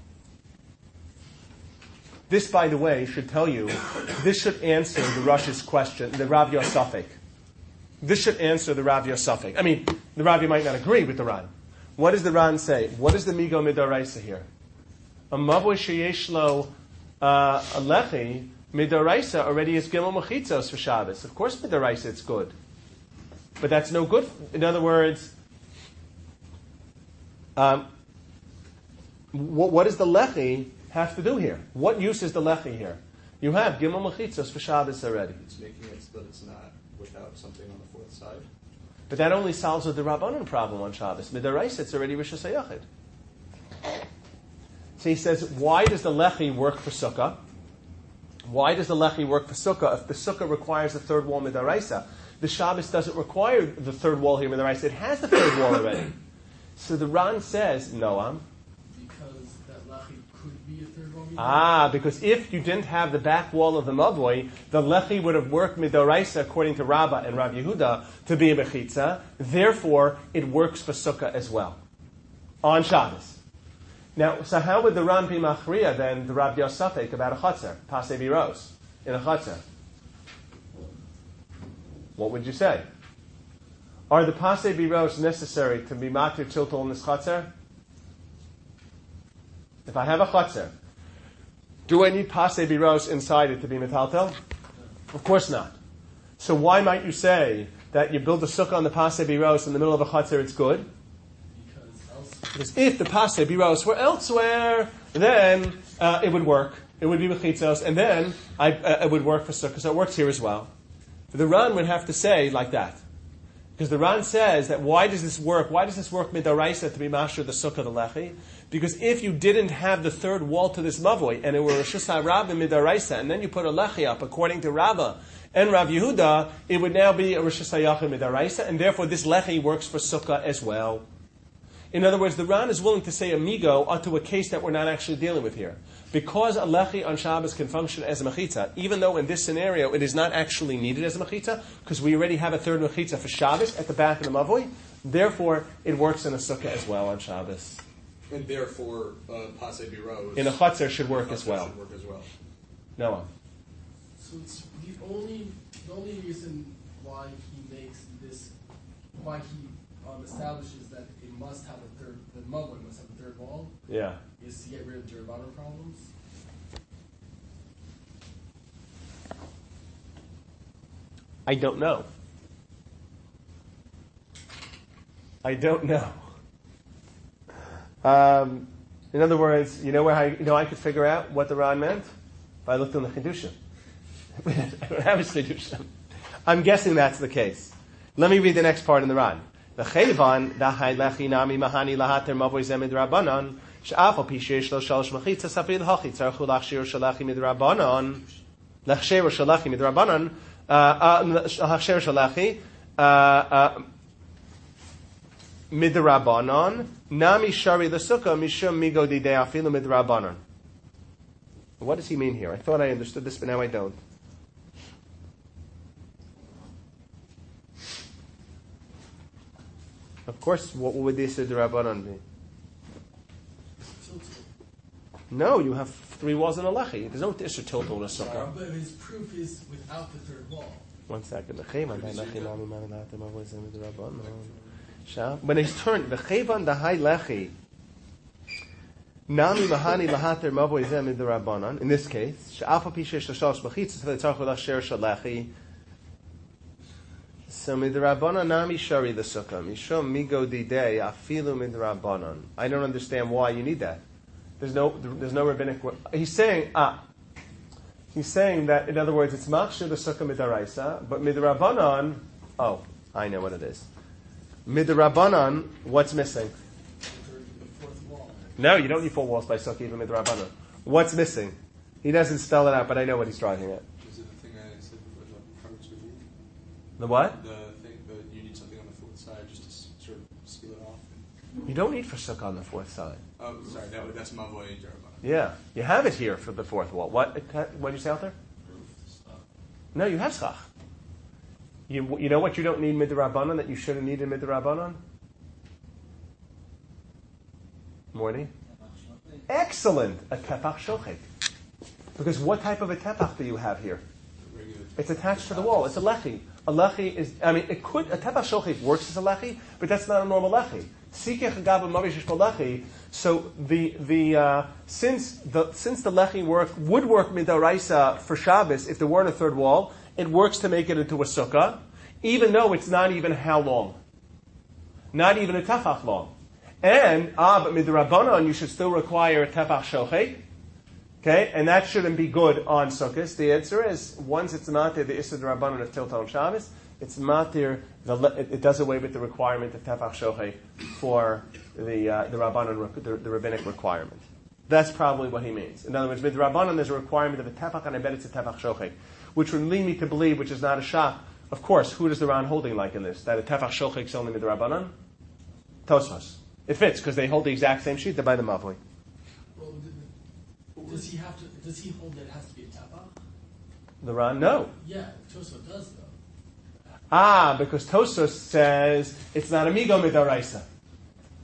This, by the way, should tell you, this should answer the Rosh's question, the Rav Yosafik. This should answer the Rav Yosafik. I mean, the Rav might not agree with the Ran. What does the Ran say? What is the migo mid oraisa here? A mavoi sheyesh lo a lechi midaraisa already is gimel mechitzos for Shabbos. Of course, midaraisa it's good, but that's no good. In other words, what does the lechi have to do here? What use is the lechi here? You have gimel mechitzos for Shabbos already. It's making it so that it's not without something on the 4th side. But that only solves the Rabbanan problem on Shabbos. Midaraisa it's already rishus hayachid. So he says, why does the lechi work for sukkah? Why does the lechi work for sukkah if the sukkah requires the 3rd wall midaraisa? The Shabbos doesn't require the 3rd wall here midaraisa. It has the 3rd wall already. So the Ran says, Noam. Because that lechi could be a 3rd wall midaraisa? Because if you didn't have the back wall of the mavoi, the lechi would have worked midaraisa according to Rabbah and Rav Yehuda to be a mechitza. Therefore, it works for sukkah as well on Shabbos. Now, so how would the Ran be machriya then, the Rab Yosafek, about a chatzar, pasei biros, in a chatzar? What would you say? Are the pasei biros necessary to be matir tiltal in this chatzar? If I have a chatzar, do I need pasei biros inside it to be metaltel? Of course not. So why might you say that you build a sukkah on the pasei biros in the middle of a chatzar, it's good? Because if the pasei biros were elsewhere, then it would work. It would be mechitzos, and then it would work for sukkah. So it works here as well. The Ran would have to say like that. Because the Ran says that why does this work? Why does this work midaraisa to be master the sukkah the lechi? Because if you didn't have the third wall to this mavoi, and it were Rishus HaRabba midaraisa, and then you put a lechi up according to Rabbah and Rav Yehuda, it would now be a Rishus HaYachid midaraisa, and therefore this lechi works for sukkah as well. In other words, the Ran is willing to say amigo to a case that we're not actually dealing with here. Because a lechi on Shabbos can function as a mechitza, even though in this scenario it is not actually needed as a mechitza, because we already have a third mechitza for Shabbos at the back of the mavoi, therefore it works in a sukkah as well on Shabbos. And therefore, pasei biros In a chutzner should work as well. Noah. So it's the only reason why he makes this, why he establishes that it must have a third, the mavoi must have a third wall. Yeah. Is to get rid of Jervana problems? I don't know. In other words, you know I could figure out what the Ran meant? If I looked in the Chidushim. I don't have a Chidushim. I'm guessing that's the case. Let me read the next part in the Ran. The Chayvan, Dahai Lechi Nami Mahani Lahater Mavoy Zemid Rabbanon, Sh'af al pi sheish lo shalosh mechitza safri l'hachi tzarchu lachshir shalachi midrabanon lachshir shalachi midrabanon lachshir shalachi midrabanon nami shari l'sukkah mishum migo didei afilu midrabanon. What does he mean here? I thought I understood this, but now I don't. Of course, what would this midrabanon be? No, you have three walls in a lechi. There's no isser tiltal in a sukkah. But his proof is without the third wall. 1 second. When he's turned, the chevan the high lechi, nami mahani lahater mavoy zem midrabanan. In this case, she'afa pishesh l'shalosh mechitzas v'tzarchu lachsher shalechi. So midrabanan nami shari the sukkah mishum migo didei afilu midrabanan. I don't understand why you need that. There's no rabbinic. He's saying that, in other words, it's machshir the sukkah midaraisa, but midrabanan. Oh, I know what it is. Midrabanan, what's missing? The fourth wall. No, you don't need 4 walls by sukkah even midrabanan. What's missing? He doesn't spell it out, but I know what he's driving at. Is it the thing I said before about the fourth? The what? The thing that you need something on the fourth side just to sort of seal it off. You don't need for sukkah on the 4th side. Oh, sorry, that's mavoy and Jeremiah. Yeah, you have it here for the 4th wall. What did you say out there? No, you have schach. You know what you don't need midrabanan that you should have needed midrabanan? Morty? Excellent! A tefach shochet. Because what type of a tefach do you have here? It's attached to the wall. It's a lechi. A lechi is, a tefach shochet works as a lechi, but that's not a normal lechi. So since the lechi would work midaraisa for Shabbos if there weren't a third wall, it works to make it into a sukkah, even though it's not even how long, not even a tefach long. And but midrabanan you should still require a tefach shochet, okay, and that shouldn't be good on sukkahs. The answer is once it's matir the issur drabanan of tiltal on Shabbos, it's matir. It does away with the requirement of tefach shochei for the rabbanon, the rabbinic requirement. That's probably what he means. In other words, with rabbanon, there's a requirement of a tefach, and I bet it's a tefach shochei, which would lead me to believe, which is not a shot. Of course, who does the Ran holding like in this? That a tefach shochei is only with the rabbanon? Tosfos. It fits because they hold the exact same sheet by the mavoi. Well, does he hold that it has to be a tefach? The Ran, no. Yeah, Tosfos does though. Because Tosfos says it's not amigo midaraisa.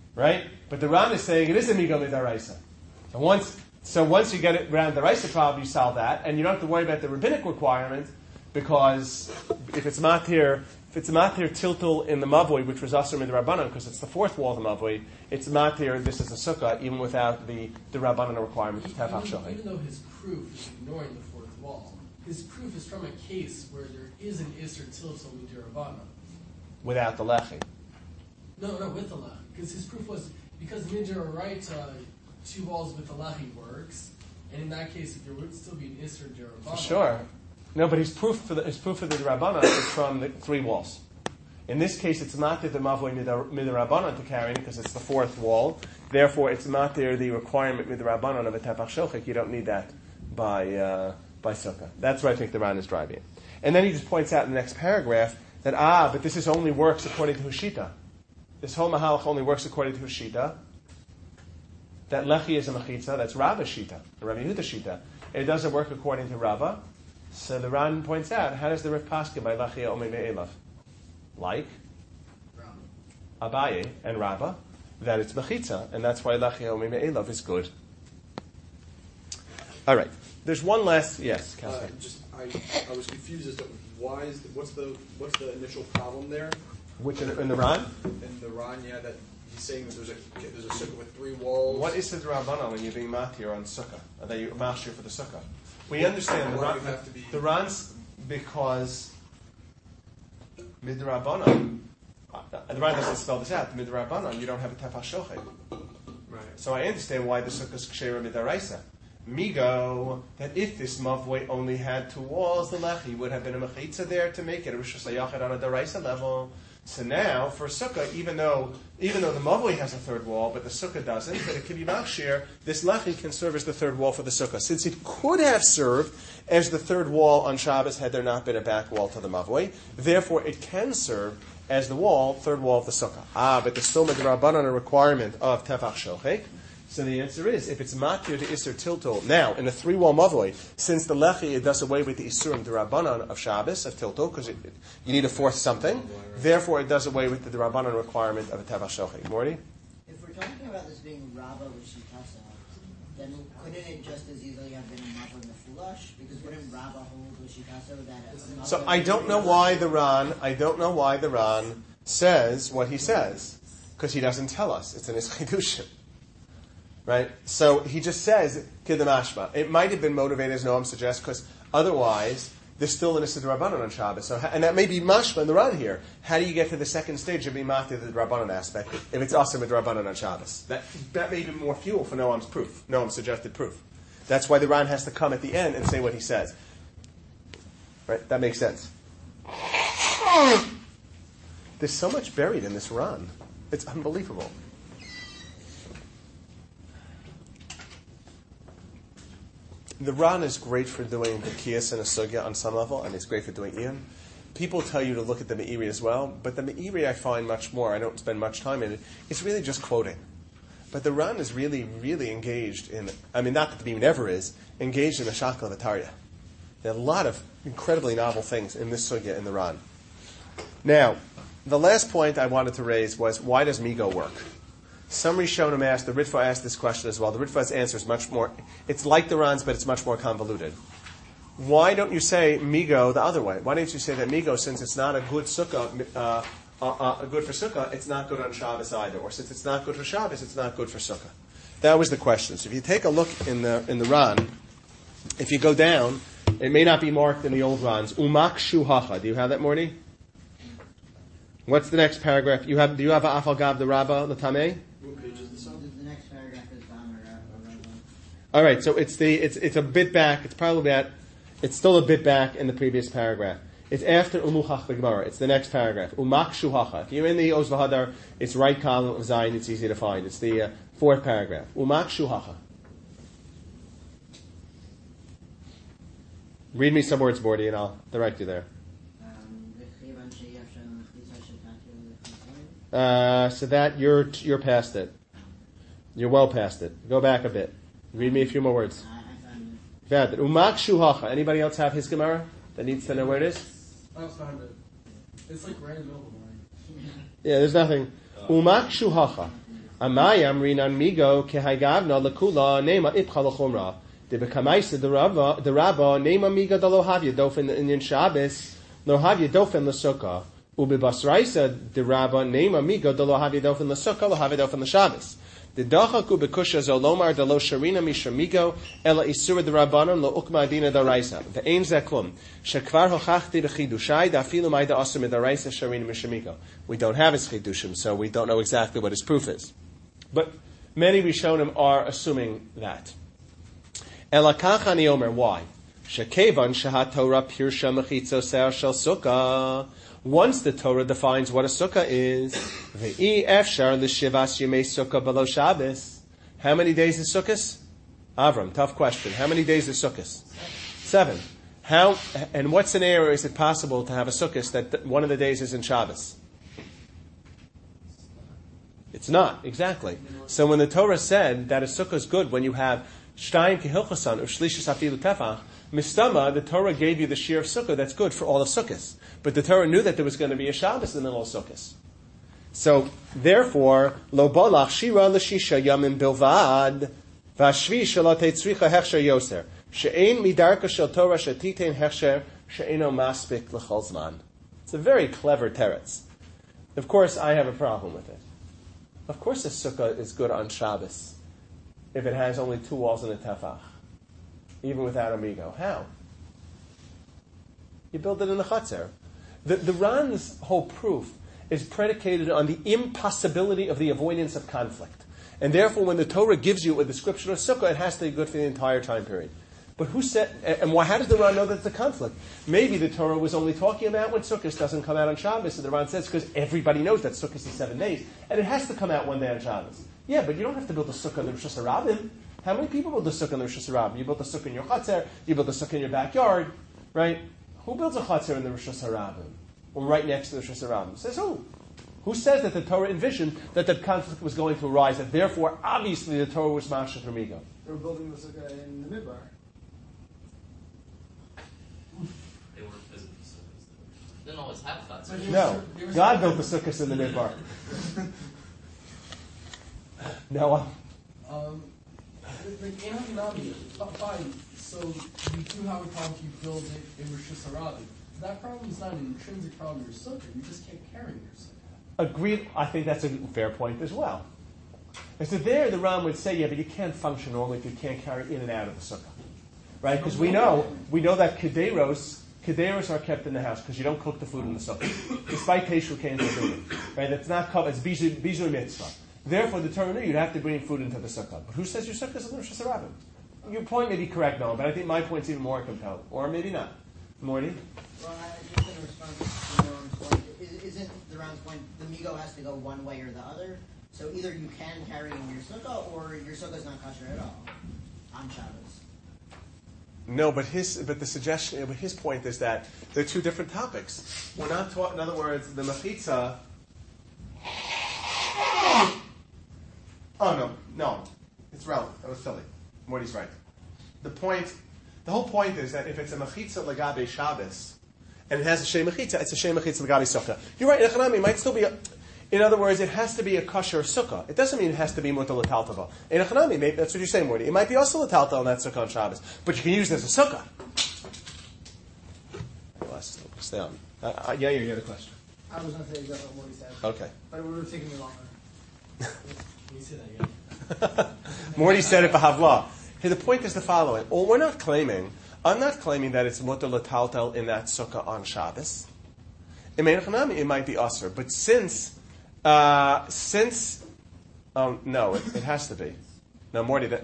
right? But the Ran is saying it is a migo midaraisa. So once you get it around the Raisa problem, you solve that, and you don't have to worry about the rabbinic requirement, because if it's matir tiltul in the mavoi, which was asur midrabanan, because it's the fourth wall of the mavoi, it's matir. This is a sukkah, even without the rabbanan requirement of tefach shochi. Even though his proof is ignoring the fourth wall, his proof is from a case where there is an isur tiltul midrabanan. Without the lechi. No, with the lechi, because his proof was because midoraita, two walls with the lechi works, and in that case, there would still be an isur derabanan. Sure. No, but his proof for the Rabbanan is from the three walls. In this case, it's matir the mavoi midrabanan to carry because it's the fourth wall. Therefore, it's matir the requirement midrabanan of a tefach shochik. You don't need that by sukkah. That's what I think the Ran is driving. And then he just points out in the next paragraph that but this only works according to Hushita. This whole mahalach only works according to Hushita. That lechi is a mechitza. That's Rabba's shita, the Rabbi Yehuda shita. It doesn't work according to Rabbah. So the Ran points out, how does the Rif Paska by Lachia Omei Me'elav? Like Abaye and Rabbah, that it's Mechitza, and that's why Lachia Omei Me'elav is good. All right. There's one last, yes, Kelsey. I was confused as to what's the initial problem there? Which in the Ran? In the Ran, yeah, that he's saying that there's a sukkah with three walls. What is the Rabbana when you're being matir on sukkah? Are they matir for the sukkah? We understand the Ran's because midrabanan. The Ran doesn't spell this out. Midrabanan, you don't have a tefach shochei. Right. So I understand why the sukkah is kshera midaraisa. Migo, that if this mavoi only had two walls, the lechi would have been a mechitza there to make it a Rosh Hashanah on a daraisa level. So now, for sukkah, even though the mavoi has a third wall, but the sukkah doesn't, but it can be machshir, this lechi can serve as the third wall for the sukkah. Since it could have served as the third wall on Shabbos had there not been a back wall to the mavoi, therefore it can serve as the third wall of the sukkah. But there's still midrabanan a requirement of tefach shochek. So the answer is, if it's matir to isur tiltul, now, in a three-wall mavoi, since the lechi, it does away with the isurim derabanan of Shabbos, of tiltul, because you need a fourth something, therefore it does away with the derabanan requirement of a tevach shochi. Morty? If we're talking about this being Rabbah with Shitasa, then couldn't it just as easily have been a Mavoi Mefulash? Because wouldn't Rabbah hold with Shitasa that... So I don't know why the Ran says what he says, because he doesn't tell us. It's in his chidushim. Right? So he just says, Kidamashma. It might have been motivated, as Noam suggests, because otherwise, there's still an Issa Rabbanon on Shabbos. So, and that may be mashma in the Ran here. How do you get to the second stage of being matir the Rabbanon aspect if it's also with Rabbanon on Shabbos? That may be more fuel for Noam's proof, Noam's suggested proof. That's why the Ran has to come at the end and say what he says. Right? That makes sense. There's so much buried in this Ran. It's unbelievable. The Ran is great for doing the Kiyas and a Sugya on some level, and it's great for doing Iyam. People tell you to look at the Me'iri as well, but the Me'iri I find much more. I don't spend much time in it. It's really just quoting. But the Ran is really, really engaged in, not that the Beam never is, engaged in the Shakal of Atarya. There are a lot of incredibly novel things in this Sugya in the Ran. Now, the last point I wanted to raise was, why does Migo work? Some Rishonim asked, the Ritva asked this question as well. The Ritva's answer is much more, it's like the Ran's, but it's much more convoluted. Why don't you say Migo the other way? Why don't you say that Migo, since it's not a good sukkah, good for sukkah, it's not good on Shabbos either. Or since it's not good for Shabbos, it's not good for sukkah. That was the question. So if you take a look in the Ran, if you go down, it may not be marked in the old Rans. Umak shuhacha. Do you have that, Morty? What's the next paragraph? Do you have Afal Gav the Rabbah Latameh? What page is this on? The next paragraph is Dam or Rabbah. All right, so it's a bit back. It's still a bit back in the previous paragraph. It's after Umuchach B'Gemara. It's the next paragraph. Umak Shuhacha. If you're in the Oz V'Hadar, it's right column of Zayin. It's easy to find. It's the fourth paragraph. Umak Shuhacha. Read me some words, Morty, and I'll direct you there. So that you're past it. You're well past it. Go back a bit. Read me a few more words. Found it. Umak shuhacha. Anybody else have his Gemara that needs to know where it is? I found it. It's like right in the middle of the morning. Yeah, there's nothing. Umak shuhacha. Amayam rinan migo kehaygavna lekula nema ipcha lechumra. The bekamaisa the Rabba nema miga dalo havya dofen in Shabbos lo havya dofen l'sukkah ubibasraisa the Rabba nema miga dalo havya dofen l'sukkah lo havya dofen l'Shabbos. The dachaku bekusha zolomar dalo sharina mishamigo ela isura the Rabbanon lo ukma adina daraisa. The ain zeklum shekvar hochachti bechidushai dafilu ma'ida asur midaraisa sharina mishamigo. We don't have his chidushim, so we don't know exactly what his proof is. But many Rishonim are assuming that. Elakach ani omer, why? Shekevan shahat Torah pirsha mechitzo ser shel sukkah. Once the Torah defines what a sukkah is, ve'i efshar l'shivas yemei sukkah below Shabbos. How many days is Sukkot? Avram, tough question. How many days is Sukkot? 7. How, and what scenario is it possible to have a Sukkot that one of the days is in Shabbos? It's not, exactly. So when the Torah said that a sukkah is good when you have shtayim kehilchasan or shlishis afilu tefach, mistama, the Torah gave you the shear of sukkah that's good for all of sukkahs. But the Torah knew that there was going to be a Shabbos in the middle of sukkahs. So, therefore, lo balach shira l'shisha yamim bilvad, v'ashvi shelo tetzricha hechsher yoser, she'ein midarka shel Torah shetitein hechsher, she'eino maspik l'chol zman. It's a very clever teretz. Of course, I have a problem with it. Of course, a sukkah is good on Shabbos if it has only 2 walls and a tefach, even without amigo. How? You build it in the chutzner. The Ran's whole proof is predicated on the impossibility of the avoidance of conflict. And therefore, when the Torah gives you a description of sukkah, it has to be good for the entire time period. But who said, and why, how does the Ran know that it's a conflict? Maybe the Torah was only talking about when Sukkot doesn't come out on Shabbos, and the Ran says, because everybody knows that Sukkot is 7 days, and it has to come out one day on Shabbos. Yeah, but you don't have to build a sukkah in the Rosh Hashanah. How many people build a sukkah in the Rosh Hashanah? You build a sukkah in your chutzner, you build a sukkah in your backyard, right? Who builds a chutzner in the Rosh Hashanah? Or right next to the Rosh Hashanah? Says who? Who says that the Torah envisioned that that conflict was going to arise, that therefore, obviously, the Torah was mashach from ego? They were building the sukkah in the midbar. They weren't physically sukkahs. They didn't always have that. No. God built the sukkahs in the midbar. Noah? Like in Hanami, fine. So you do have a problem if you build it in Rosh Hashanah. That problem is not an intrinsic problem in your sukkah. You just can't carry your sukkah. Agreed. I think that's a fair point as well. And so there, the Ram would say, yeah, but you can't function normally if you can't carry in and out of the sukkah, right? Because we know that kederos are kept in the house because you don't cook the food in the sukkah, despite Teshu Kain food, right? It's not covered. It's bijui mitzvah. Therefore, the Torah knew you'd have to bring food into the sukkah. But who says your sukkah is in the Rosh Hashanah? Your point may be correct, Noah, but I think my point's even more compelling, or maybe not. Morty? Well, just in response to Norm's point, isn't the Ram's point, the migo has to go one way or the other? So either you can carry in your sukkah, or your sukkah's not kosher at all on Shabbos. No, but his point is that they're two different topics. We're not taught. In other words, the mechitza. Oh no, it's relevant. That was silly. Morty's right. The whole point is that if it's a mechitza lagabe Shabbos, and it has a shei mechitza, it's a shei mechitza lagabe sukkah. You're right. In Echanami, it might still be. In other words, it has to be a kosher sukkah. It doesn't mean it has to be mutar l'taltava. In Echanami, maybe that's what you're saying, Morty. It might be also l'taltava on that sukkah on Shabbos, but you can use it as a sukkah. Stay on. Yeah, you had a question. I was going to say exactly what he said. Okay. But it would have taken me longer. Can you say that again? Morty said it for Havlah. Hey, the point is the following. I'm not claiming that it's mutar l'taltal in that sukkah on Shabbos. In Mein Chanami, it might be usher, but since no, it has to be. No, Morty, that.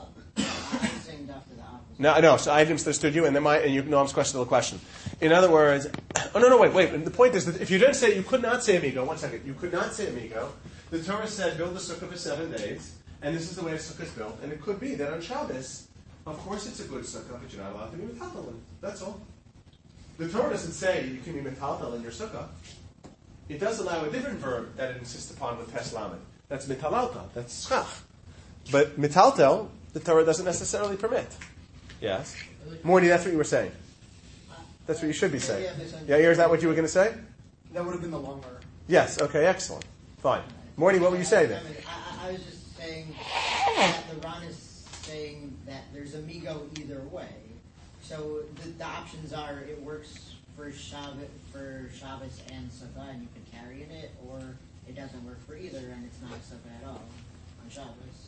No. So I understood you, and you Noam's question to the question. In other words, wait. The point is that if you didn't say, you could not say amigo. 1 second, you could not say amigo. The Torah said build the sukkah for 7 days, and this is the way a sukkah is built. And it could be that on Shabbos, of course, it's a good sukkah, but you're not allowed to be metaltal in it. That's all. The Torah doesn't say you can be metaltal in your sukkah. It does allow a different verb that it insists upon with tes lamed. That's metalalta. That's schach. But metaltel, the Torah doesn't necessarily permit. Yes? Morty, that's what you were saying. That's what you should be saying. Yeah, is that what you were going to say? That would have been the longer. Yes, okay, excellent. Fine. Morty, what would you say then? I I was just saying that the Ron is saying that there's a migo either way. So the options are it works for Shabbos and Sukkah, and you can carry in it, or it doesn't work for either, and it's not a Sukkah at all on Shabbos.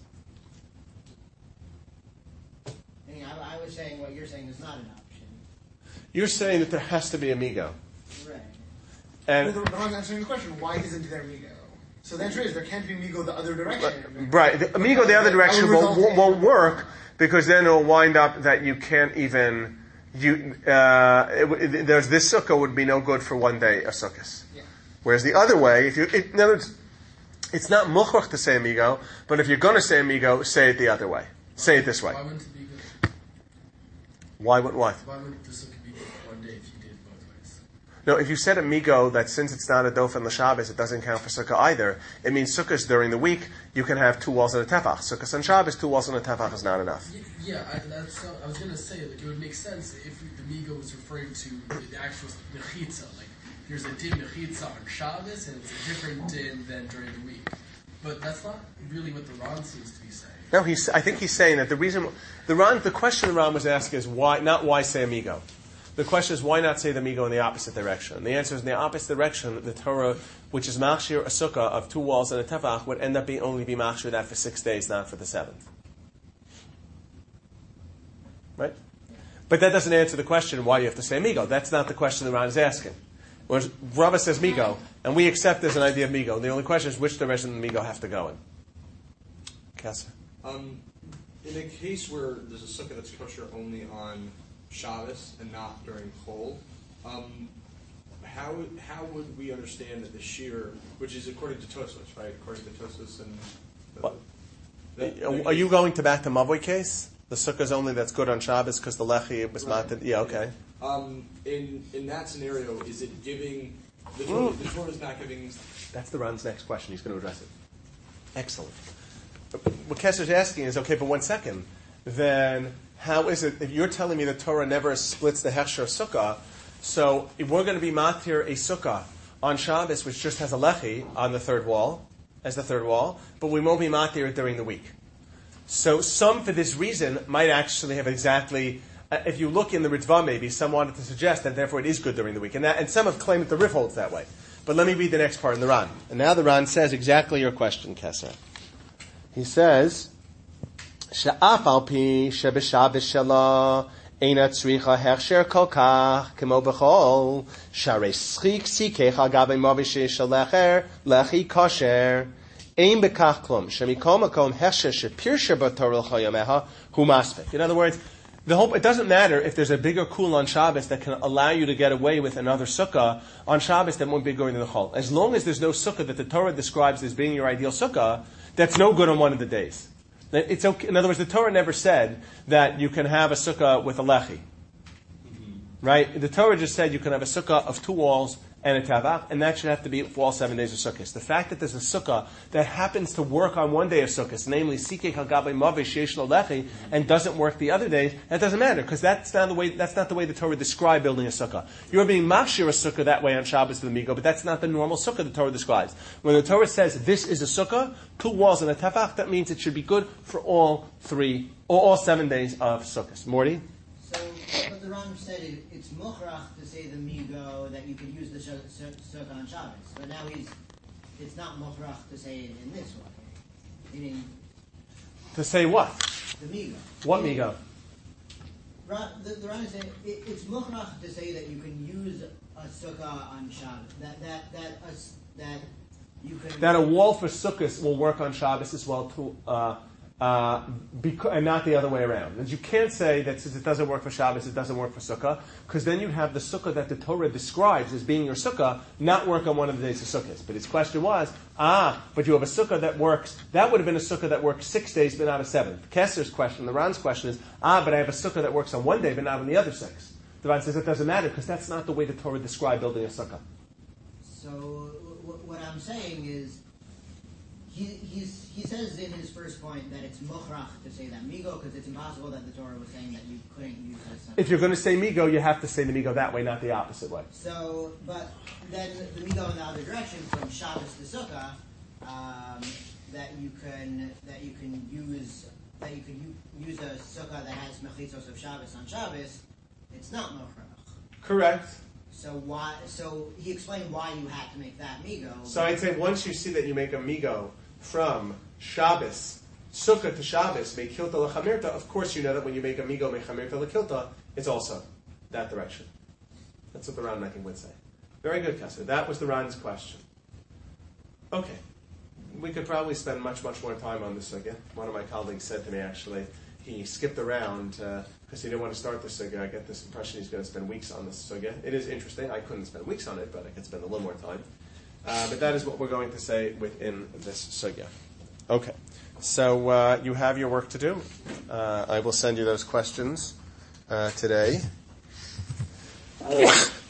I was saying what you're saying is not an option. You're saying that there has to be a migo. Right. And Well, the Ron's answering the question, why isn't there migo? So the answer is there can't be migo the other direction. right, the amigo the other direction won't work because then it'll wind up that you can't even there's this sukkah would be no good for one day of sukkahs. Yeah. Whereas the other way, in other words, it's not muchrach to say amigo, but if you're going to say amigo, say it the other way. Say it this way. Why wouldn't it be good? Why would what? Why wouldn't the sukkah be good for one day if you did both ways? No, if you said amigo that since it's not a dofen l'Shabbos, it doesn't count for sukkah either. It means sukkahs during the week you can have 2 walls and a tefach. Sukkahs on Shabbos 2 walls and a tefach is not enough. Yeah, I was going to say, like, it would make sense if the migo was referring to the actual mechitza. Like, there's a din mechitza on Shabbos, and it's a different din than during the week. But that's not really what the Ron seems to be saying. No, I think he's saying that the reason the question the Ron was asking is why, not why say amigo. The question is why not say the amigo in the opposite direction. And the answer is in the opposite direction. The Torah, which is machshir a sukkah of 2 walls and a tefach, would end up only be machshir that for 6 days, not for the 7th. Right? But that doesn't answer the question why you have to say amigo. That's not the question the Ron is asking. Whereas Rava says migo, and we accept there's an idea of migo. The only question is which direction the migo have to go in. Kesser. In a case where there's a sukkah that's kosher only on Shabbos and not during Chol, how would we understand that the shear, which is according to Tosfos, right? According to Tosfos and Are you going back to Mavoi case? The sukkah's only that's good on Shabbos because the lechi was mounted. Yeah, okay. In that scenario, is it giving the Torah is not giving? That's the Ron's next question. He's going to address it. Excellent. What Kesser's asking is, okay, but 1 second. Then how is it if you're telling me the Torah never splits the hechsher of sukkah? So if we're going to be matir a sukkah on Shabbos, which just has a lechi on the third wall, as the third wall, but we won't be matir it during the week. So some, for this reason, might actually have exactly. If you look in the Ritva, maybe some wanted to suggest that therefore it is good during the week, and some have claimed that the Rif holds that way. But let me read the next part in the Ran. And now the Ran says exactly your question, Kesser. He says, "She'af al pi shebeshabbos shela eina tzricha hechsher kol kach kemo b'chol sharei schik sikecha gabe mavish shelecher lechi kosher ein bekach klum shemikol makom hechsher shepirsher b'torah l'chayameha hu masvik." In other words, it doesn't matter if there's a bigger kul on Shabbos that can allow you to get away with another sukkah on Shabbos that won't be going to the chol. As long as there's no sukkah that the Torah describes as being your ideal sukkah, that's no good on one of the days. It's okay. In other words, the Torah never said that you can have a sukkah with a lechi. Right? The Torah just said you can have a sukkah of 2 walls and a tavach, and that should have to be for all 7 days of sukkahs. The fact that there's a sukkah that happens to work on one day of sukkahs, namely sikei hagabe mavish yesh lo lechi, and doesn't work the other days, that doesn't matter because that's not the way the Torah described building a sukkah. You're being machshir a sukkah that way on Shabbos to the migo, but that's not the normal sukkah the Torah describes. When the Torah says this is a sukkah, 2 walls and a tavach, that means it should be good for all 7 days of sukkahs. Morty? So, but the Ram said it's mukhrach to say the migo that you could use the sukkah on Shabbos. But now it's not mukhrach to say it in this way. Meaning, to say what? The migo. What migo? The Ram is saying it's mukhrach to say that you can use a sukkah on Shabbos. That you can. That a wall for sukkahs will work on Shabbos as well too. And not the other way around. And you can't say that since it doesn't work for Shabbos, it doesn't work for Sukkah, because then you'd have the Sukkah that the Torah describes as being your Sukkah not work on one of the days of Sukkahs. But his question was, but you have a Sukkah that works, that would have been a Sukkah that works 6 days but not a 7th. Kesser's question, the Ran's question is, but I have a Sukkah that works on 1 day but not on the other 6. The Ran says it doesn't matter, because that's not the way the Torah described building a Sukkah. So, what I'm saying is, He says in his first point that it's mukhrach to say that migo because it's impossible that the Torah was saying that you couldn't use this. If you're going to say migo, you have to say the migo that way, not the opposite way. So, but then the migo in the other direction from Shabbos to Sukkah, that you can use a sukkah that has mechitzos of Shabbos on Shabbos, it's not mochrach. Correct. So he explained why you had to make that migo. So I'd say once you see that you make a migo from Shabbos, Sukkah to Shabbos, mekilta lechamirta, of course you know that when you make a migo mechamirta lekilta, it's also that direction. That's what the Ran, I think, would say. Very good, Kessler. That was the Ran's question. Okay. We could probably spend much, much more time on this sugya. One of my colleagues said to me, actually, he skipped around because he didn't want to start the sugya. I get this impression he's going to spend weeks on this sugya. It is interesting. I couldn't spend weeks on it, but I could spend a little more time. But that is what we're going to say within this sugya. Okay. So you have your work to do. I will send you those questions today.